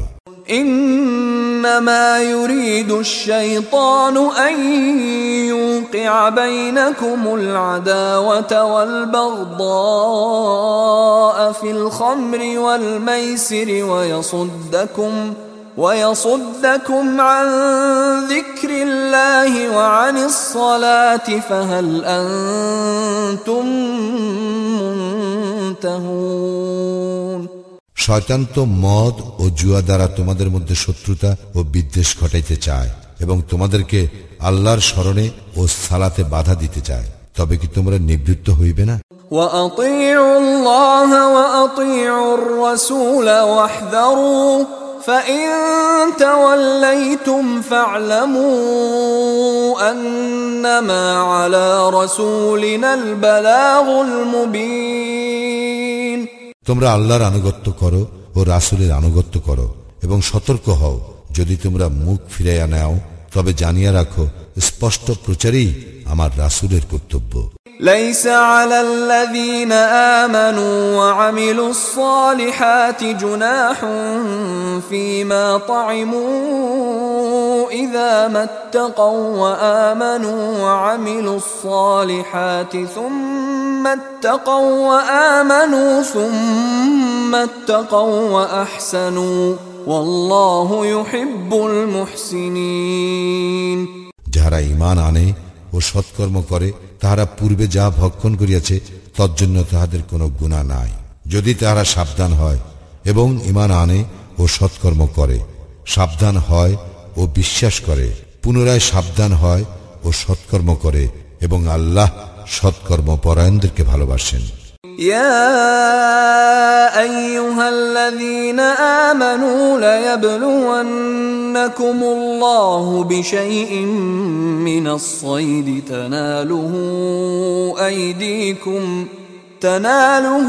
إنما يريد الشيطان أن يوقع بينكم العداوة والبغضاء في الخمر والميسر ويصدكم ويصدكم عن ذكر الله وعن الصلاة فهل أنتم منتهون। শয়তান তো মদ ও জুয়া দ্বারা তোমাদের মধ্যে শত্রুতা ও বিদ্বেষ ঘটাইতে চায় এবং তোমাদেরকে আল্লাহর স্মরণে ও সালাতে বাধা দিতে চায়। তবে কি তোমরা নিবৃত্ত হইবে না? وأطيعوا الله وأطيعوا الرسول واحذروا فإن توليتم فاعلموا أنما على رسولنا البلاغ المبين। তোমরা আল্লাহর আনুগত্য করো ও রাসূলের আনুগত্য করো এবং সতর্ক হও। যদি তোমরা মুখ ফিরাইয়া নাও তবে জানিয়া রাখো, স্পষ্ট প্রচারই আমার রাসূলের কর্তব্য। ليس على الذين آمنوا وعملوا الصالحات جناح فيما طعموا إذا ما اتقوا وآمنوا وعملوا الصالحات ثم اتقوا وآمنوا ثم اتقوا وأحسنوا والله يحب المحسنين। যারা ঈমান আনে ও সৎকর্ম করে তাহারা পূর্বে যা ভক্ষণ করিয়াছে তজ্জন্য তাহাদের কোনো গুনাহ নাই, যদি তাহারা সাবধান হয় এবং ঈমান আনে ও সৎকর্ম করে, সাবধান হয় ও বিশ্বাস করে, পুনরায় সাবধান হয় ও সৎকর্ম করে, এবং আল্লাহ সৎকর্ম পরায়ণদেরকে ভালোবাসেন। يا أيها الذين آمنوا ليبلونكم الله بشيء من الصيد تناله أيديكم تناله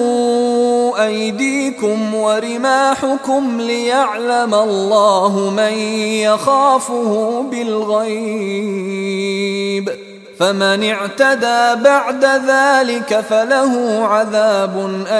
أيديكم ورماحكم ليعلم الله من يخافه بالغيب فمن اعتدى بعد ذلك فله عذاب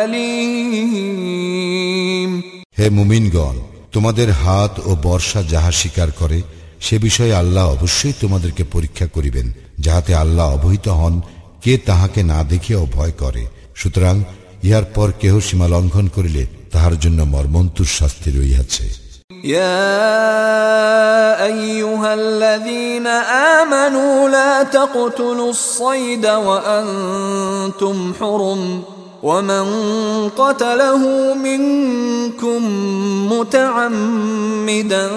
أليم। হে মুমিনগণ, তোমাদের হাত ও বর্ষা যাহা স্বীকার করে সে বিষয়ে আল্লাহ অবশ্যই তোমাদেরকে পরীক্ষা করিবেন, যাহাতে আল্লাহ অবহিত হন কে তাহাকে না দেখিয়াও ভয় করে। সুতরাং ইহার পর কেহ সীমা লঙ্ঘন করিলে তাহার জন্য মর্মন্তুর শাস্তি রহিয়াছে। يا أيها الذين آمنوا لا تقتلوا الصيد وأنتم حرم ومن قتله منكم متعمدا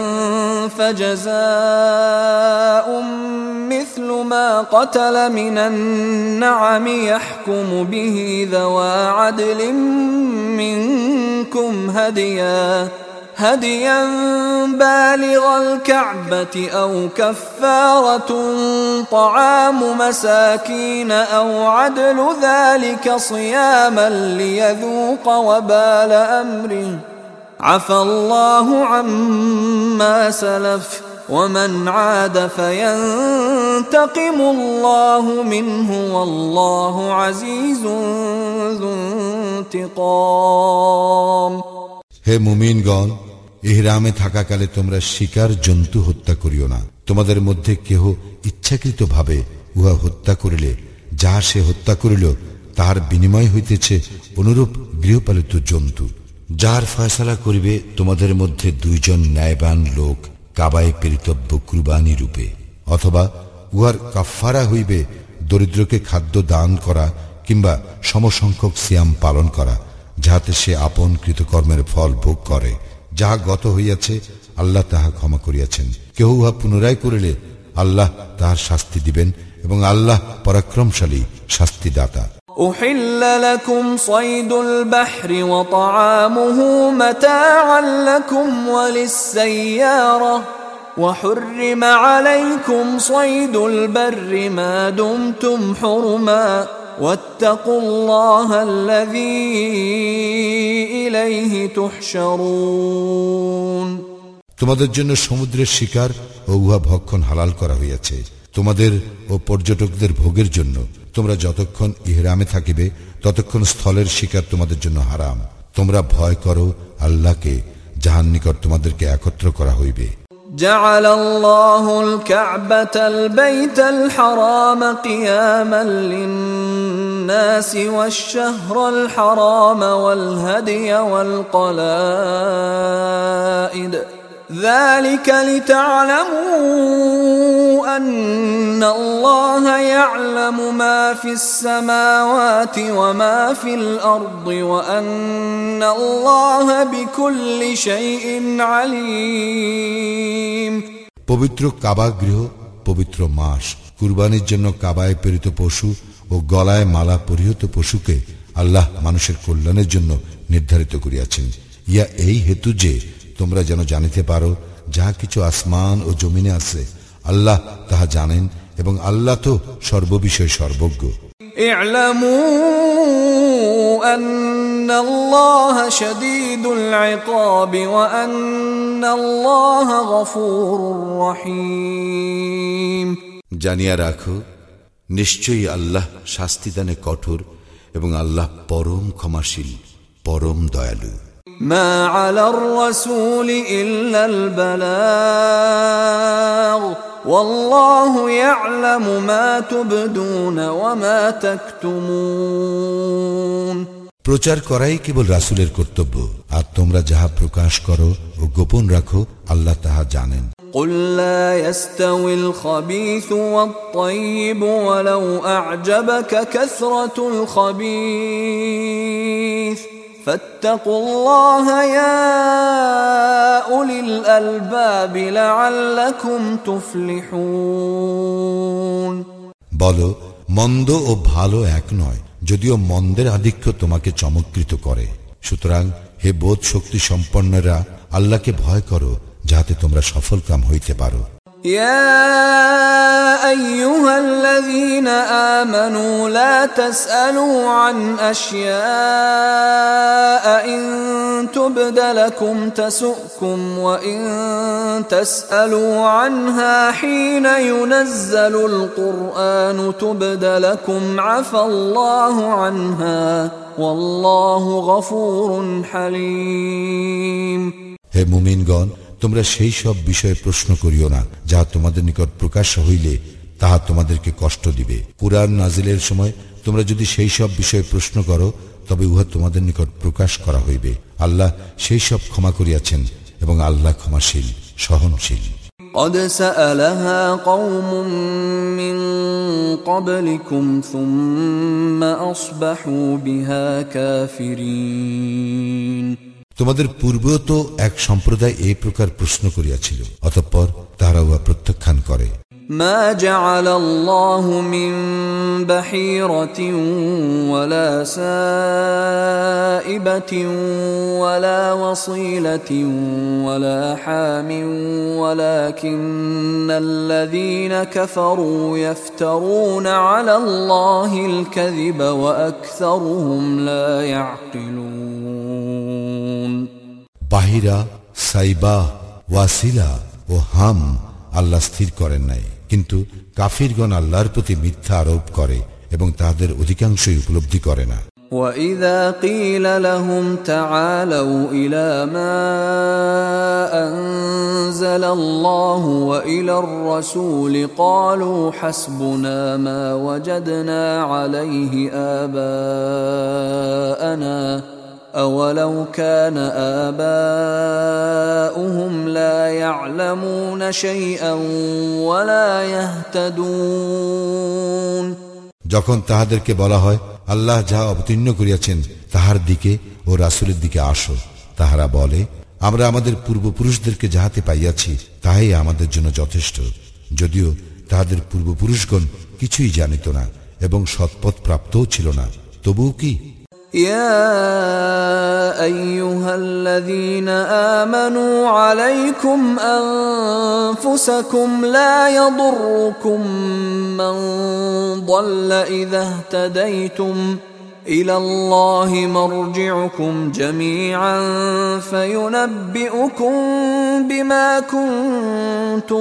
فجزاء مثل ما قتل من النعم يحكم به ذوى عدل منكم هديا هديا بالغ الكعبة أو كفارة طعام مساكين أو عدل ذلك صياما ليذوق وبال أمره عفى الله عما سلف ومن عاد فينتقم الله منه والله عزيز ذو انتقام। হে মুমিনগণ, ইহরামে থাকাকালে তোমরা শিকার জন্তু হত্যা করিও না। তোমাদের মধ্যে কেহ ইচ্ছাকৃতভাবে উহা হত্যা করিলে যাহা সে হত্যা করিল তাহার বিনিময় হইতেছে অনুরূপ গৃহপালিত জন্তু, যাহার ফয়সালা করিবে তোমাদের মধ্যে দুইজন ন্যায়বান লোক কাবায় প্রেরিতব্য কুরবানি রূপে, অথবা উহার কাফফারা হইবে দরিদ্রকে খাদ্য দান করা কিংবা সমসংখ্যক সিয়াম পালন করা, যাহাতে সে আপন কৃতকর্মের ফল ভোগ করে। যাহা গত হইয়াছে আল্লাহ তাহা ক্ষমা করিয়াছেন। কেহ উহা পুনরায় করিলে আল্লাহ তাহার শাস্তি দিবেন এবং আল্লাহ পরাক্রমশালী শাস্তিদাতা। أحل لكم صيد البحر وطعامه متاعا لكم وللسيارة وحرم عليكم صيد البر ما دمتم حرما واتقوا الله الذي إليه تحشرون। তোমাদের জন্য সমুদ্রের শিকার ও উহা ভক্ষণ হালাল করা হইয়াছে, তোমাদের ও পর্যটকদের ভোগের জন্য। তোমরা যতক্ষণ ইহরামে থাকিবে ততক্ষণ স্থলের শিকার তোমাদের জন্য হারাম। তোমরা ভয় করো আল্লাহকে, যাহার নিকট তোমাদেরকে একত্র করা হইবে। جعل الله الكعبة البيت الحرام قياما للناس والشهر الحرام والهدي والقلائد ذلك لتعلموا أن الله يعلم ما في السماوات وما في الأرض وأن الله بكل شيء عليم। পবিত্র কাবা গৃহ, পবিত্র মাস, কুরবানির জন্য কাবায় প্রেরিত পশু ও গলায় মালা পরিহিত পশুকে আল্লাহ মানুষের কল্যাণের জন্য নির্ধারিত করিয়াছেন। ইয়া এই হেতু যে তোমরা যেন জানিতে পারো যাহা কিছু আসমান ও জমিনে আছে আল্লাহ তাহা জানেন এবং আল্লাহ তো সর্ববিষয়ে সর্বজ্ঞ। اعلموا أن الله شديد العقاب وأن الله غفور رحيم। জানিয়া রাখো, নিশ্চয়ই আল্লাহ শাস্তিদানে কঠোর এবং আল্লাহ পরম ক্ষমাশীল, পরম দয়ালু। ما على الرسول إلا البلاغ والله يعلم ما تبدون وما تكتمون। প্রচার করাই কেবল রাসূলের কর্তব্য, আর তোমরা যাহা প্রকাশ করো ও গোপন রাখো আল্লাহ তাহা জানেন। قل لا يستوي الخبيث والطيب ولو أعجبك كثرة الخبيث فاتقوا الله يا أولي الألباب لعلكم تفلحون। বলো, মন্দ ও ভালো এক নয়, যদিও মন্দের আধিক্য তোমাকে চমৎকৃত করে। সুতরাং হে বোধ শক্তি সম্পন্নরা, আল্লাহকে ভয় করো যাহাতে তোমরা সফলকাম হইতে পারো। يا أيها الذين آمنوا لا تسألوا عن أشياء إن تبد لكم تسؤكم وإن تسألوا عنها حين ينزل القرآن تبد لكم عفى الله عنها والله غفور حليم। হে মুমিনগণ, তোমরা সেই সব বিষয়ে প্রশ্ন করিও না যাহা তোমাদের নিকট প্রকাশ হইলে তাহা তোমাদেরকে কষ্ট দিবে। কুরআন নাজিলের সময় তোমরা যদি সেই সব বিষয়ে প্রশ্ন করো তবে উহা তোমাদের নিকট প্রকাশ করা হইবে। আল্লাহ সেই সব ক্ষমা করিয়াছেন এবং আল্লাহ ক্ষমাশীল সহনশীল। قد سألها قوم من قبلكم ثم أصبحوا بها كافرين। তোমাদের পূর্বেও তো এক সম্প্রদায় এই প্রকার প্রশ্ন করিয়াছিল, অতঃপর তাহারা উহা প্রত্যাখ্যান করে। ما جعل الله من بحيرة ولا سائبة ولا وصيلة ولا حام ولكن الذين كفروا يفترون على الله الكذب وأكثرهم لا يعقلون। বাহিরা, সাইবা, ওয়াসিলা ও হাম আল্লাহ স্থির করেন নাই, কিন্তু কাফিরগণ আল্লাহর প্রতি মিথ্যা আরোপ করে এবং তাদের অধিকাংশই উপলব্ধি করে না। وَإِذَا قِيلَ لَهُمْ تَعَالَوْا إِلَى مَا أَنزَلَ اللَّهُ وَإِلَى الرَّسُولِ قَالُوا حَسْبُنَا مَا وَجَدْنَا عَلَيْهِ آبَاءَنَا أَوَلَوْ كَانَ آبَاؤُهُمْ لَا يَعْلَمُونَ شَيْئًا وَلَا يَهْتَدُونَ। যখন তাহাদেরকে বলা হয় আল্লাহ যাহা অবতীর্ণ করিয়াছেন তাহার দিকে ও রাসূলের দিকে আসো, তাহারা বলে আমরা আমাদের পূর্বপুরুষদেরকে যাহাতে পাইয়াছি তাহাই আমাদের জন্য যথেষ্ট, যদিও তাহাদের পূর্বপুরুষগণ কিছুই জানিত না এবং সৎপথ প্রাপ্তও ছিল না। তবুও কি يا أيها الذين آمنوا عليكم أنفسكم لا يضركم من ضل إذا اهتديتم إلى الله مرجعكم جميعا فينبئكم بما كنتم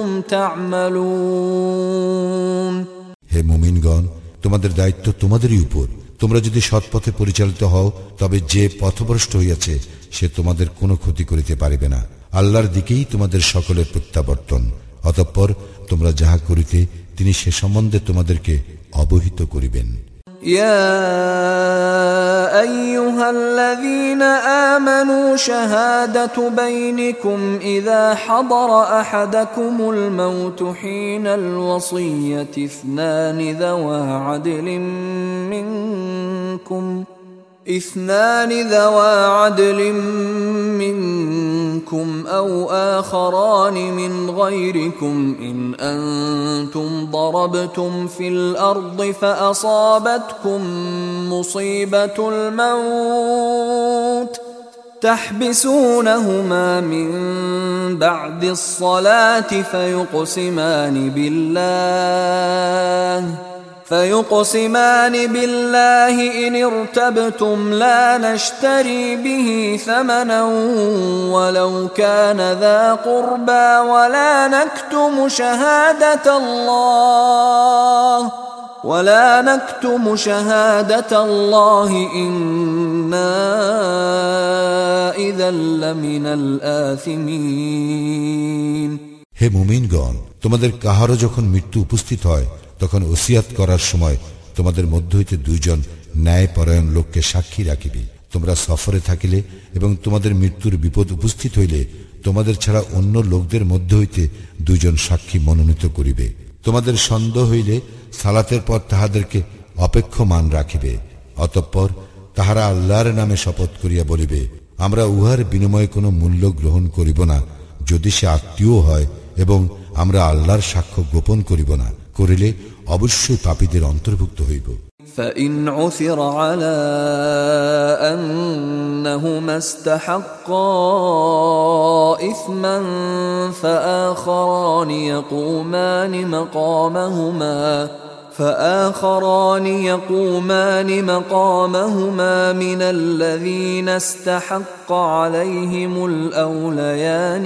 تعملون। হে মুমিনগণ, তোমাদের দায়িত্ব তোমাদেরই উপর। তোমরা যদি সৎপথে পরিচালিত হও তবে যে পথভ্রষ্ট হইয়াছে সে তোমাদের কোনো ক্ষতি করিতে পারিবে না। আল্লাহর দিকেই তোমাদের সকলের প্রত্যাবর্তন, অতঃপর তোমরা যাহা করিতে তিনি সে সম্বন্ধে তোমাদেরকে অবহিত করিবেন। يا أيها الذين آمنوا شهادة بينكم إذا حضر أحدكم الموت حين الوصية اثنان ذوى عدل منكم اثنان ذوى عدل منكم أو آخران من غيركم إن أنتم ضربتم في الأرض فأصابتكم مصيبة الموت تحبسونهما من بعد الصلاة فيقسمان بالله فيقسمان بالله إن ارتبتم لا نشتري به ثمنا ولو كان ذا قربى ولا نكتم شهادة الله ولا نكتم شهادة الله إنا إذا لمن الآثمين। হে মুমিনগণ, তোমাদের কাহারও যখন মৃত্যু উপস্থিত হয় তখন ওসিয়াত করার সময় তোমাদের মধ্য হইতে দুইজন ন্যায়পরায়ণ লোককে সাক্ষী রাখিবে। তোমরা সফরে থাকিলে এবং তোমাদের মৃত্যুর বিপদ উপস্থিত হইলে তোমাদের ছাড়া অন্য লোকদের মধ্য হইতে দুইজন সাক্ষী মনোনীত করিবে। তোমাদের সন্দেহ হইলে সালাতের পর তাহাদেরকে অপেক্ষমান রাখিবে। অতঃপর তাহারা আল্লাহর নামে শপথ করিয়া বলিবে আমরা উহার বিনিময়ে কোনো মূল্য গ্রহণ করিব না, যদি সে আত্মীয় হয়, এবং আমরা আল্লাহর সাক্ষ্য গোপন করিব না, করিলে অবশ্যই পাপীদের অন্তর্ভুক্ত হইব। فإن عثر على أنهما استحقا إثما فآخران يقومان مقامهما فآخران يقومان مقامهما من الذين استحق عليهم الأوليان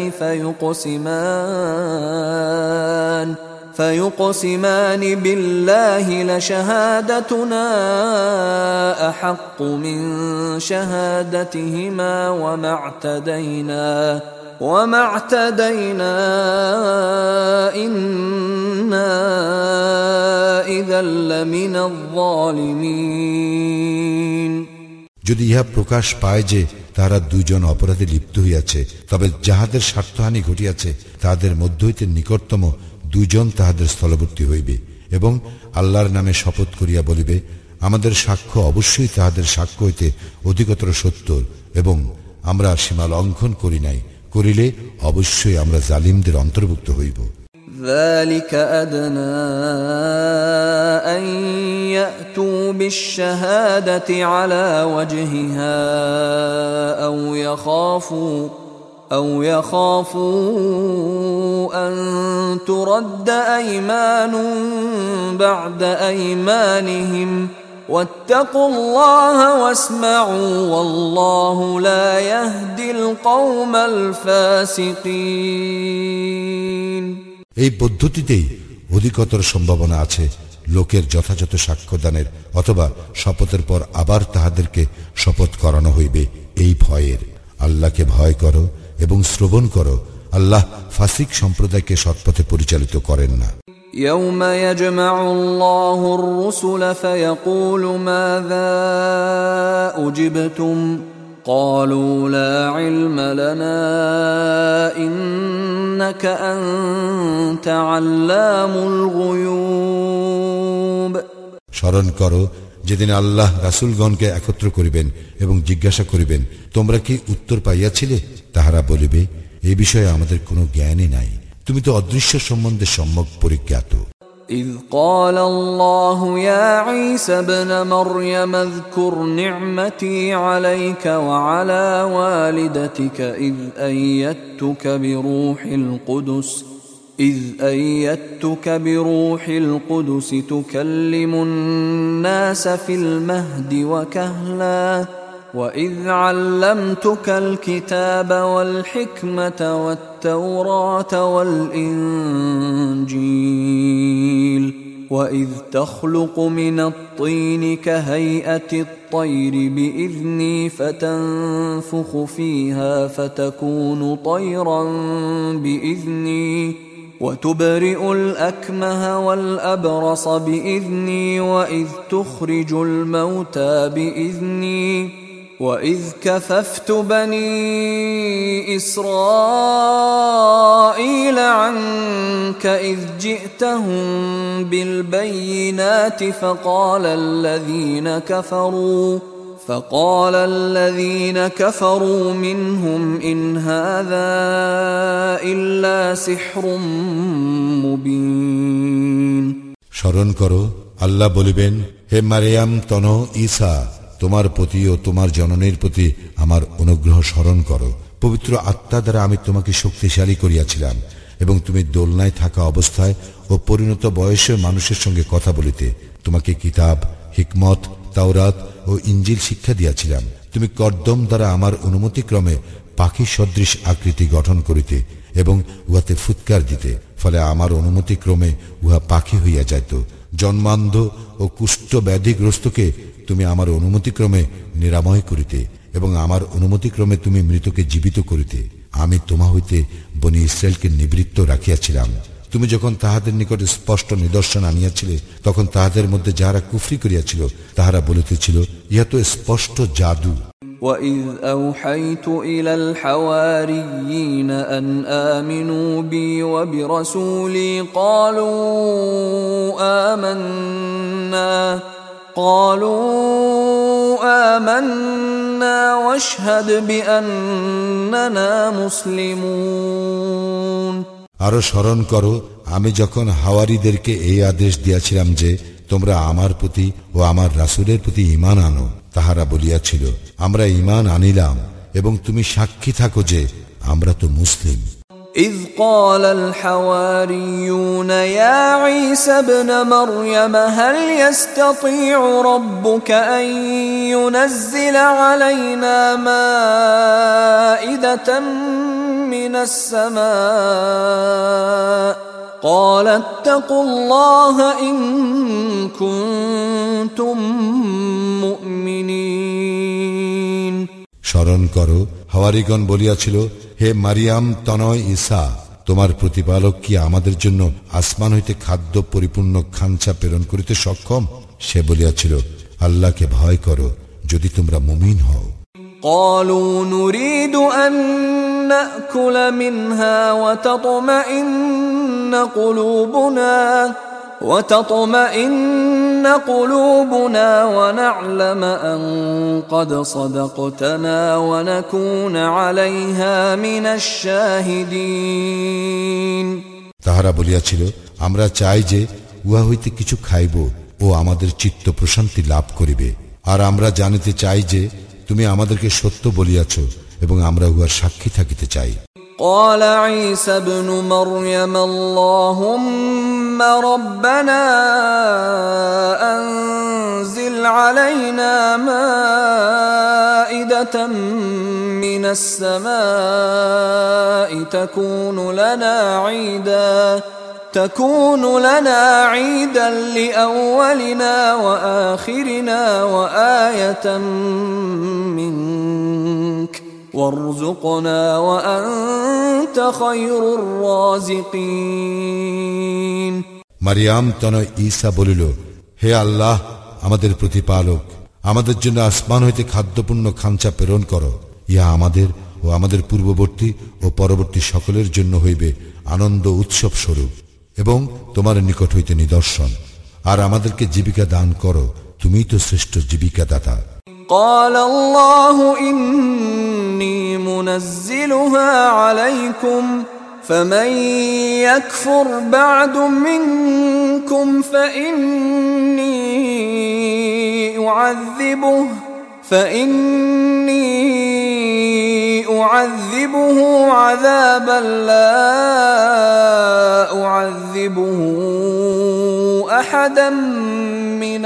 فيقسمان فيقسمان بالله لشهادتنا أحق من شهادتهما وما اعتدينا وما اعتدينا إنا إذا لمن الظالمين। যদি ইহা প্রকাশ পায় যে তারা দুইজন অপরাধে লিপ্ত হইয়াছে, তবে যাহাদের স্বার্থহানি ঘটিয়াছে তাহাদের মধ্য হইতে নিকটতম দুইজন তাহাদের স্থলবর্তী হইবে এবং আল্লাহর নামে শপথ করিয়া বলিবে, আমাদের সাক্ষ্য অবশ্যই তাহাদের সাক্ষ্য হইতে অধিকতর সত্য এবং আমরা সীমা লঙ্ঘন করি নাই, করিলে অবশ্যই আমরা জালিমদের অন্তর্ভুক্ত হইব। ذلك أدنى أن يأتوا بالشهادة على وجهها أو يخافوا أو يخافوا أن ترد أيمان بعد أيمانهم واتقوا الله واسمعوا والله لا يهدي القوم الفاسقين। এই পদ্ধতিতেই অধিকতর সম্ভাবনা আছে লোকের যথাযথ সাক্ষ্যদানের, অথবা শপথের পর আবার তাহাদেরকে শপথ করানো হইবে এই ভয়ের। আল্লাহকে ভয় করো এবং শ্রবণ করো, আল্লাহ ফাসিক সম্প্রদায়কে সৎপথে পরিচালিত করেন না। يوم يجمع الله الرسل فيقول ماذا أجبتم قالوا لا علم لنا إنك أنت علام الغيوب। স্মরণ করো যেদিন আল্লাহ রাসূলগণকে একত্র করিবেন এবং জিজ্ঞাসা করিবেন, তোমরা কি উত্তর পাইয়াছিলে? তাহারা বলিবে, এই বিষয়ে আমাদের কোনো জ্ঞানই নাই, তুমি তো অদৃশ্য সম্বন্ধে সম্যক পরিজ্ঞাত। إذ قال الله يا عيسى ابن مريم اذكر نعمتي عليك وعلى والدتك إذ أيدتك بروح القدس إذ أيدتك بروح القدس تكلم الناس في المهد وكهلا وإذ علمتك الكتاب والحكمة والتوراة والإنجيل وإذ تخلق من الطين كهيئة الطير بإذني فتنفخ فيها فتكون طيرا بإذني وتبرئ الأكمه والأبرص بإذني وإذ تخرج الموتى بإذني وإذ كففت بني إسرائيل عنك إذ جئتهم بالبينات فقال الذين كفروا فقال الذين كفروا منهم إن هذا إلا سحر مبين। স্মরণ করো, আল্লাহ বলিবেন, হে মারিয়াম তন ঈসা, তোমার প্রতি ও তোমার জননীর প্রতি আমার অনুগ্রহ স্মরণ করো। পবিত্র আত্মা দ্বারা আমি তোমাকে শক্তিশালী করিয়াছিলাম এবং তুমি দোলনায় থাকা অবস্থায় ও পরিণত বয়সের মানুষের সঙ্গে কথা বলিতে। তোমাকে কিতাব, হিকমত, তাওরাত ও ইঞ্জিল শিক্ষা দিয়াছিলাম। তুমি কর্দম দ্বারা আমার অনুমতিক্রমে পাখি সদৃশ আকৃতি গঠন করিতে এবং উহাতে ফুৎকার দিতে, ফলে আমার অনুমতিক্রমে উহা পাখি হইয়া যাইত। জন্মান্ধ ও কুষ্ঠ ব্যাধিগ্রস্তকে তুমি আমার অনুমতিক্রমে নিরাময় করিতে এবং আমার অনুমতিক্রমে তুমি মৃতকে জীবিত করিতে। আমি তোমা হইতে বনি ইসরায়েলকে নিবৃত্ত রাখিয়াছিলাম। তুমি যখন তাহাদের নিকট স্পষ্ট নিদর্শন আনিয়াছিলে, তখন তাহাদের মধ্যে যাহারা কুফরি করিয়াছিল তাহারা বলিতেছিল, ইহা তো স্পষ্ট জাদু। وَإِذْ أَوْحَيْتُ إِلَى الْحَوَارِيِّينَ أَنْ آمِنُوا بِي وَبِرَسُولِي قَالُوا آمَنَّا قَالُوا آمَنَّا وَاشْهَدْ بِأَنَّنَا مُسْلِمُونَ। আরো স্মরণ করো, আমি যখন হাওয়ারীদেরকে এই আদেশ দিয়াছিলাম যে তোমরা আমার প্রতি ও আমার রাসূলের প্রতি ঈমান আনো, তাহারা বলিয়াছিল, আমরা ঈমান আনিলাম এবং তুমি সাক্ষী থাকো যে আমরা তো মুসলিম। إذ قال الحواريون يا عيسى ابن مريم هل يستطيع ربك أن ينزل علينا مائدة من السماء قال اتقوا الله إن كنتم مؤمنين। স্মরণ করো, হাওয়ারীগণ বলিয়াছিল, হে মারিয়াম তনয় ঈসা, তোমার প্রতিপালক কি আমাদের জন্য আসমান হইতে খাদ্য পরিপূর্ণ খাঞ্চা প্রেরণ করিতে সক্ষম? সে বলিয়াছিল, আল্লাহকে ভয় করো যদি তোমরা মুমিন হও। قالوا نريد أن نأكل منها وتطمئن قلوبنا وتطمئن قلوبنا ونعلم أن قد صدقتنا ونكون عليها من الشاهدين। তাহারা বলিয়াছিল, আমরা চাই যে উহা হইতে কিছু খাইব ও আমাদের চিত্ত প্রশান্তি লাভ করিবে, আর আমরা জানিতে চাই যে তুমি আমাদেরকে সত্য বলিয়াছ এবং আমরা উহার সাক্ষী থাকিতে চাই। قال عيسى ابن مريم اللهم ربنا أنزل علينا مائدة من السماء تكون لنا عيدا تكون لنا عيدا لأولنا وآخرنا وآية منك وارزقنا وأنت خير الرازقين। মারিয়াম তনয় ঈসা বলিল, হে আল্লাহ আমাদের প্রতিপালক, আমাদের জন্য আসমান হইতে খাদ্যপূর্ণ খাঞ্চা প্রেরণ করো, ইহা আমাদের ও আমাদের পূর্ববর্তী ও পরবর্তী সকলের জন্য হইবে আনন্দ উৎসব স্বরূপ এবং তোমার নিকট হইতে নিদর্শন, আর আমাদেরকে জীবিকা দান করো, তুমিই তো শ্রেষ্ঠ জীবিকা দাতা। قال الله إني منزلها عليكم فمن يكفر بعد منكم فإني أعذبه فإني أعذبه عذابا لا أعذبه أحدا من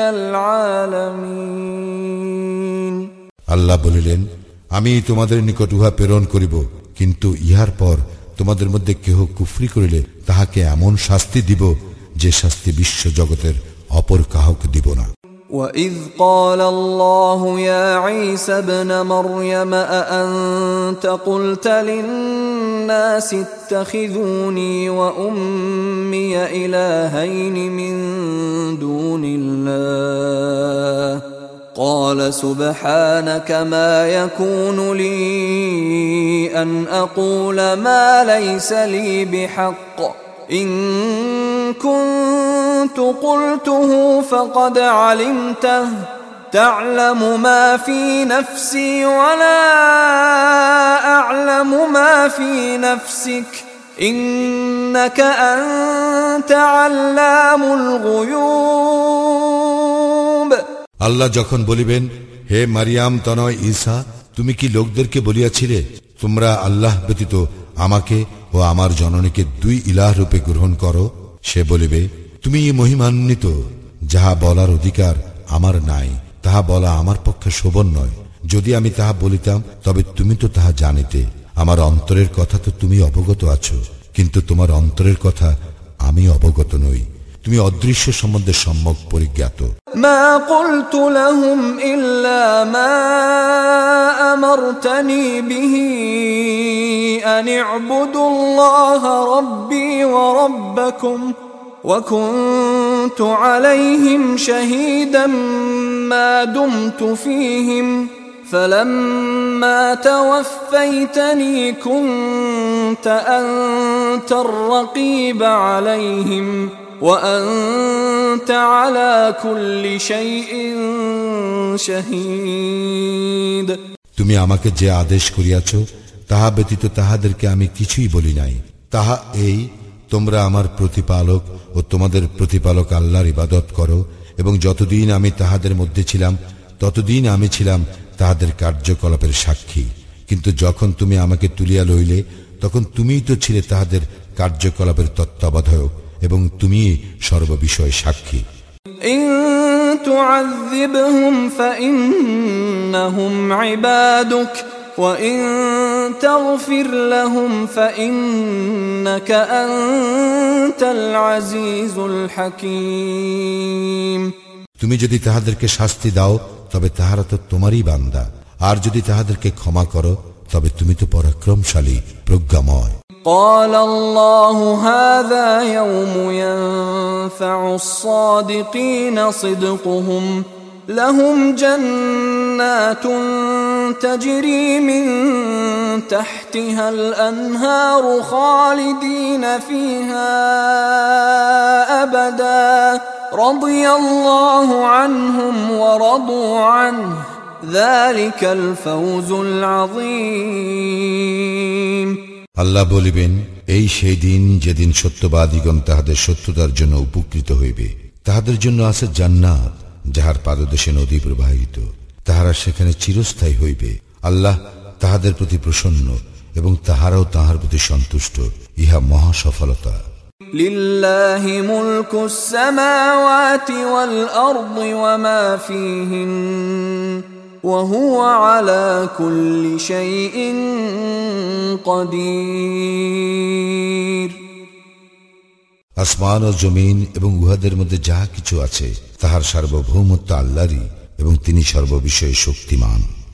العالمين। আল্লাহ বলিলেন, আমি তোমাদের নিকট উহা প্রেরণ করিব, কিন্তু ইহার পর তোমাদের মধ্যে কেহ কুফরি করিলে তাহাকে এমন শাস্তি দিব যে শাস্তি বিশ্ব জগতের অপর কাহকে দিব না। وَإِذْ قَالَ اللَّهُ يَا عِيسَى ابْنَ مَرْيَمَ أَأَنْتَ قُلْتَ لِلنَّاسِ اتَّخِذُونِي وَأُمِّيَ إِلَٰهَيْنِ مِن دُونِ اللَّهِ قَالَ سُبْحَانَكَ مَا يَكُونُ لِي أَنْ أَقُولَ مَا لَيْسَ لِي بِحَقٍّ إِن كنت قلته فقد علمته تعلم ما في نفسي ولا أعلم ما في نفسك إنك أنت علام الغيوب। আল্লাহ যখন বলিবেন, হে মারিয়াম তনয় ঈসা, তুমি কি লোকদেরকে বলিয়াছিলে তোমরা আল্লাহ ব্যতীত আমাকে ও আমার জননীকে দুই ইলাহ রূপে গ্রহণ করো? সে বলিবে, তুমি মহিমান্বিত, যাহা বলার অধিকার আমার নাই, তাহা বলা আমার পক্ষে শোভন নয়। যদি আমি তাহা বলিতাম তবে তুমি তো তাহা জানিতে। আমার অন্তরের কথা তো তুমি অবগত আছো, কিন্তু তোমার অন্তরের কথা আমি অবগত নই। তুমি অদৃশ্য সম্বন্ধে সম্যক পরিজ্ঞাত। মা কুলতু লাহুম ইল্লা মা আমারতানি বিহি আন ইবুদুল্লাহা রাব্বি ওয়া রাব্বাকুম ওয়া কুনতু আলাইহিম শাহীদাম মা দুমতু ফীহিম فلما توفيتني كنت أنت الرقيب عليهم وأنت على كل شيء شهيد। তুমি আমাকে যে আদেশ করিয়াছ তাহা ব্যতীত তাহাদেরকে আমি কিছুই বলি নাই। তাহা এই, তোমরা আমার প্রতিপালক ও তোমাদের প্রতিপালক আল্লাহর ইবাদত করো, এবং যতদিন আমি তাহাদের মধ্যে ছিলাম ততদিন আমি ছিলাম তাহাদের কার্যকলাপের সাক্ষী। কিন্তু যখন তুমি আমাকে তুলিয়া লইলে তখন তুমিই তো ছিলে তাহাদের কার্যকলাপের তত্ত্বাবধায়ক, এবং তুমি সর্ববিষয় সাক্ষী। ইন তুআযিবহুম ফাইন্নাহুম ইবাদুক ওয়া ইন তাগফির লাহুম ফাইন্নাকা আনতাল আজিজুল হাকীম। তুমি যদি তাহাদেরকে শাস্তি দাও তবে তাহারা তো তোমারই বান্দা, আর যদি তাহাদেরকে ক্ষমা করো তবে তুমি তো পরাক্রমশালী, প্রজ্ঞাময়। قال الله هذا يوم ينفع الصادقين صدقهم لهم جنات جنات تجري من تحتها الأنهار خالدين فيها أبدا رضي الله عنهم ورضوا عنه ذلك الفوز العظيم আল্লাহ বলিবেন, এই সেই দিন যেদিন সত্যবাদীগণ তাহাদের সত্যতার জন্য উপকৃত হইবে। তাহাদের জন্য আছে জান্নাত, যাহার পাদদেশে নদী প্রবাহিত, তাহারা সেখানে চিরস্থায়ী হইবে। আল্লাহ তাহাদের প্রতি প্রসন্ন এবং তাহারাও তাহার প্রতি সন্তুষ্ট। ইহা মহা সফলতা। লিল্লাহি মুলকুস সামাওয়াতি ওয়াল আরদি ওয়া মা ফীহিন ওয়া হুয়া আলা কুল্লি শাইইন কাদির। আসমান ও জমিন এবং উহাদের মধ্যে যাহা কিছু আছে তাহার সার্বভৌমত্ব আল্লাহরই এবং তিনি সর্ববিষয়ে শক্তিমান।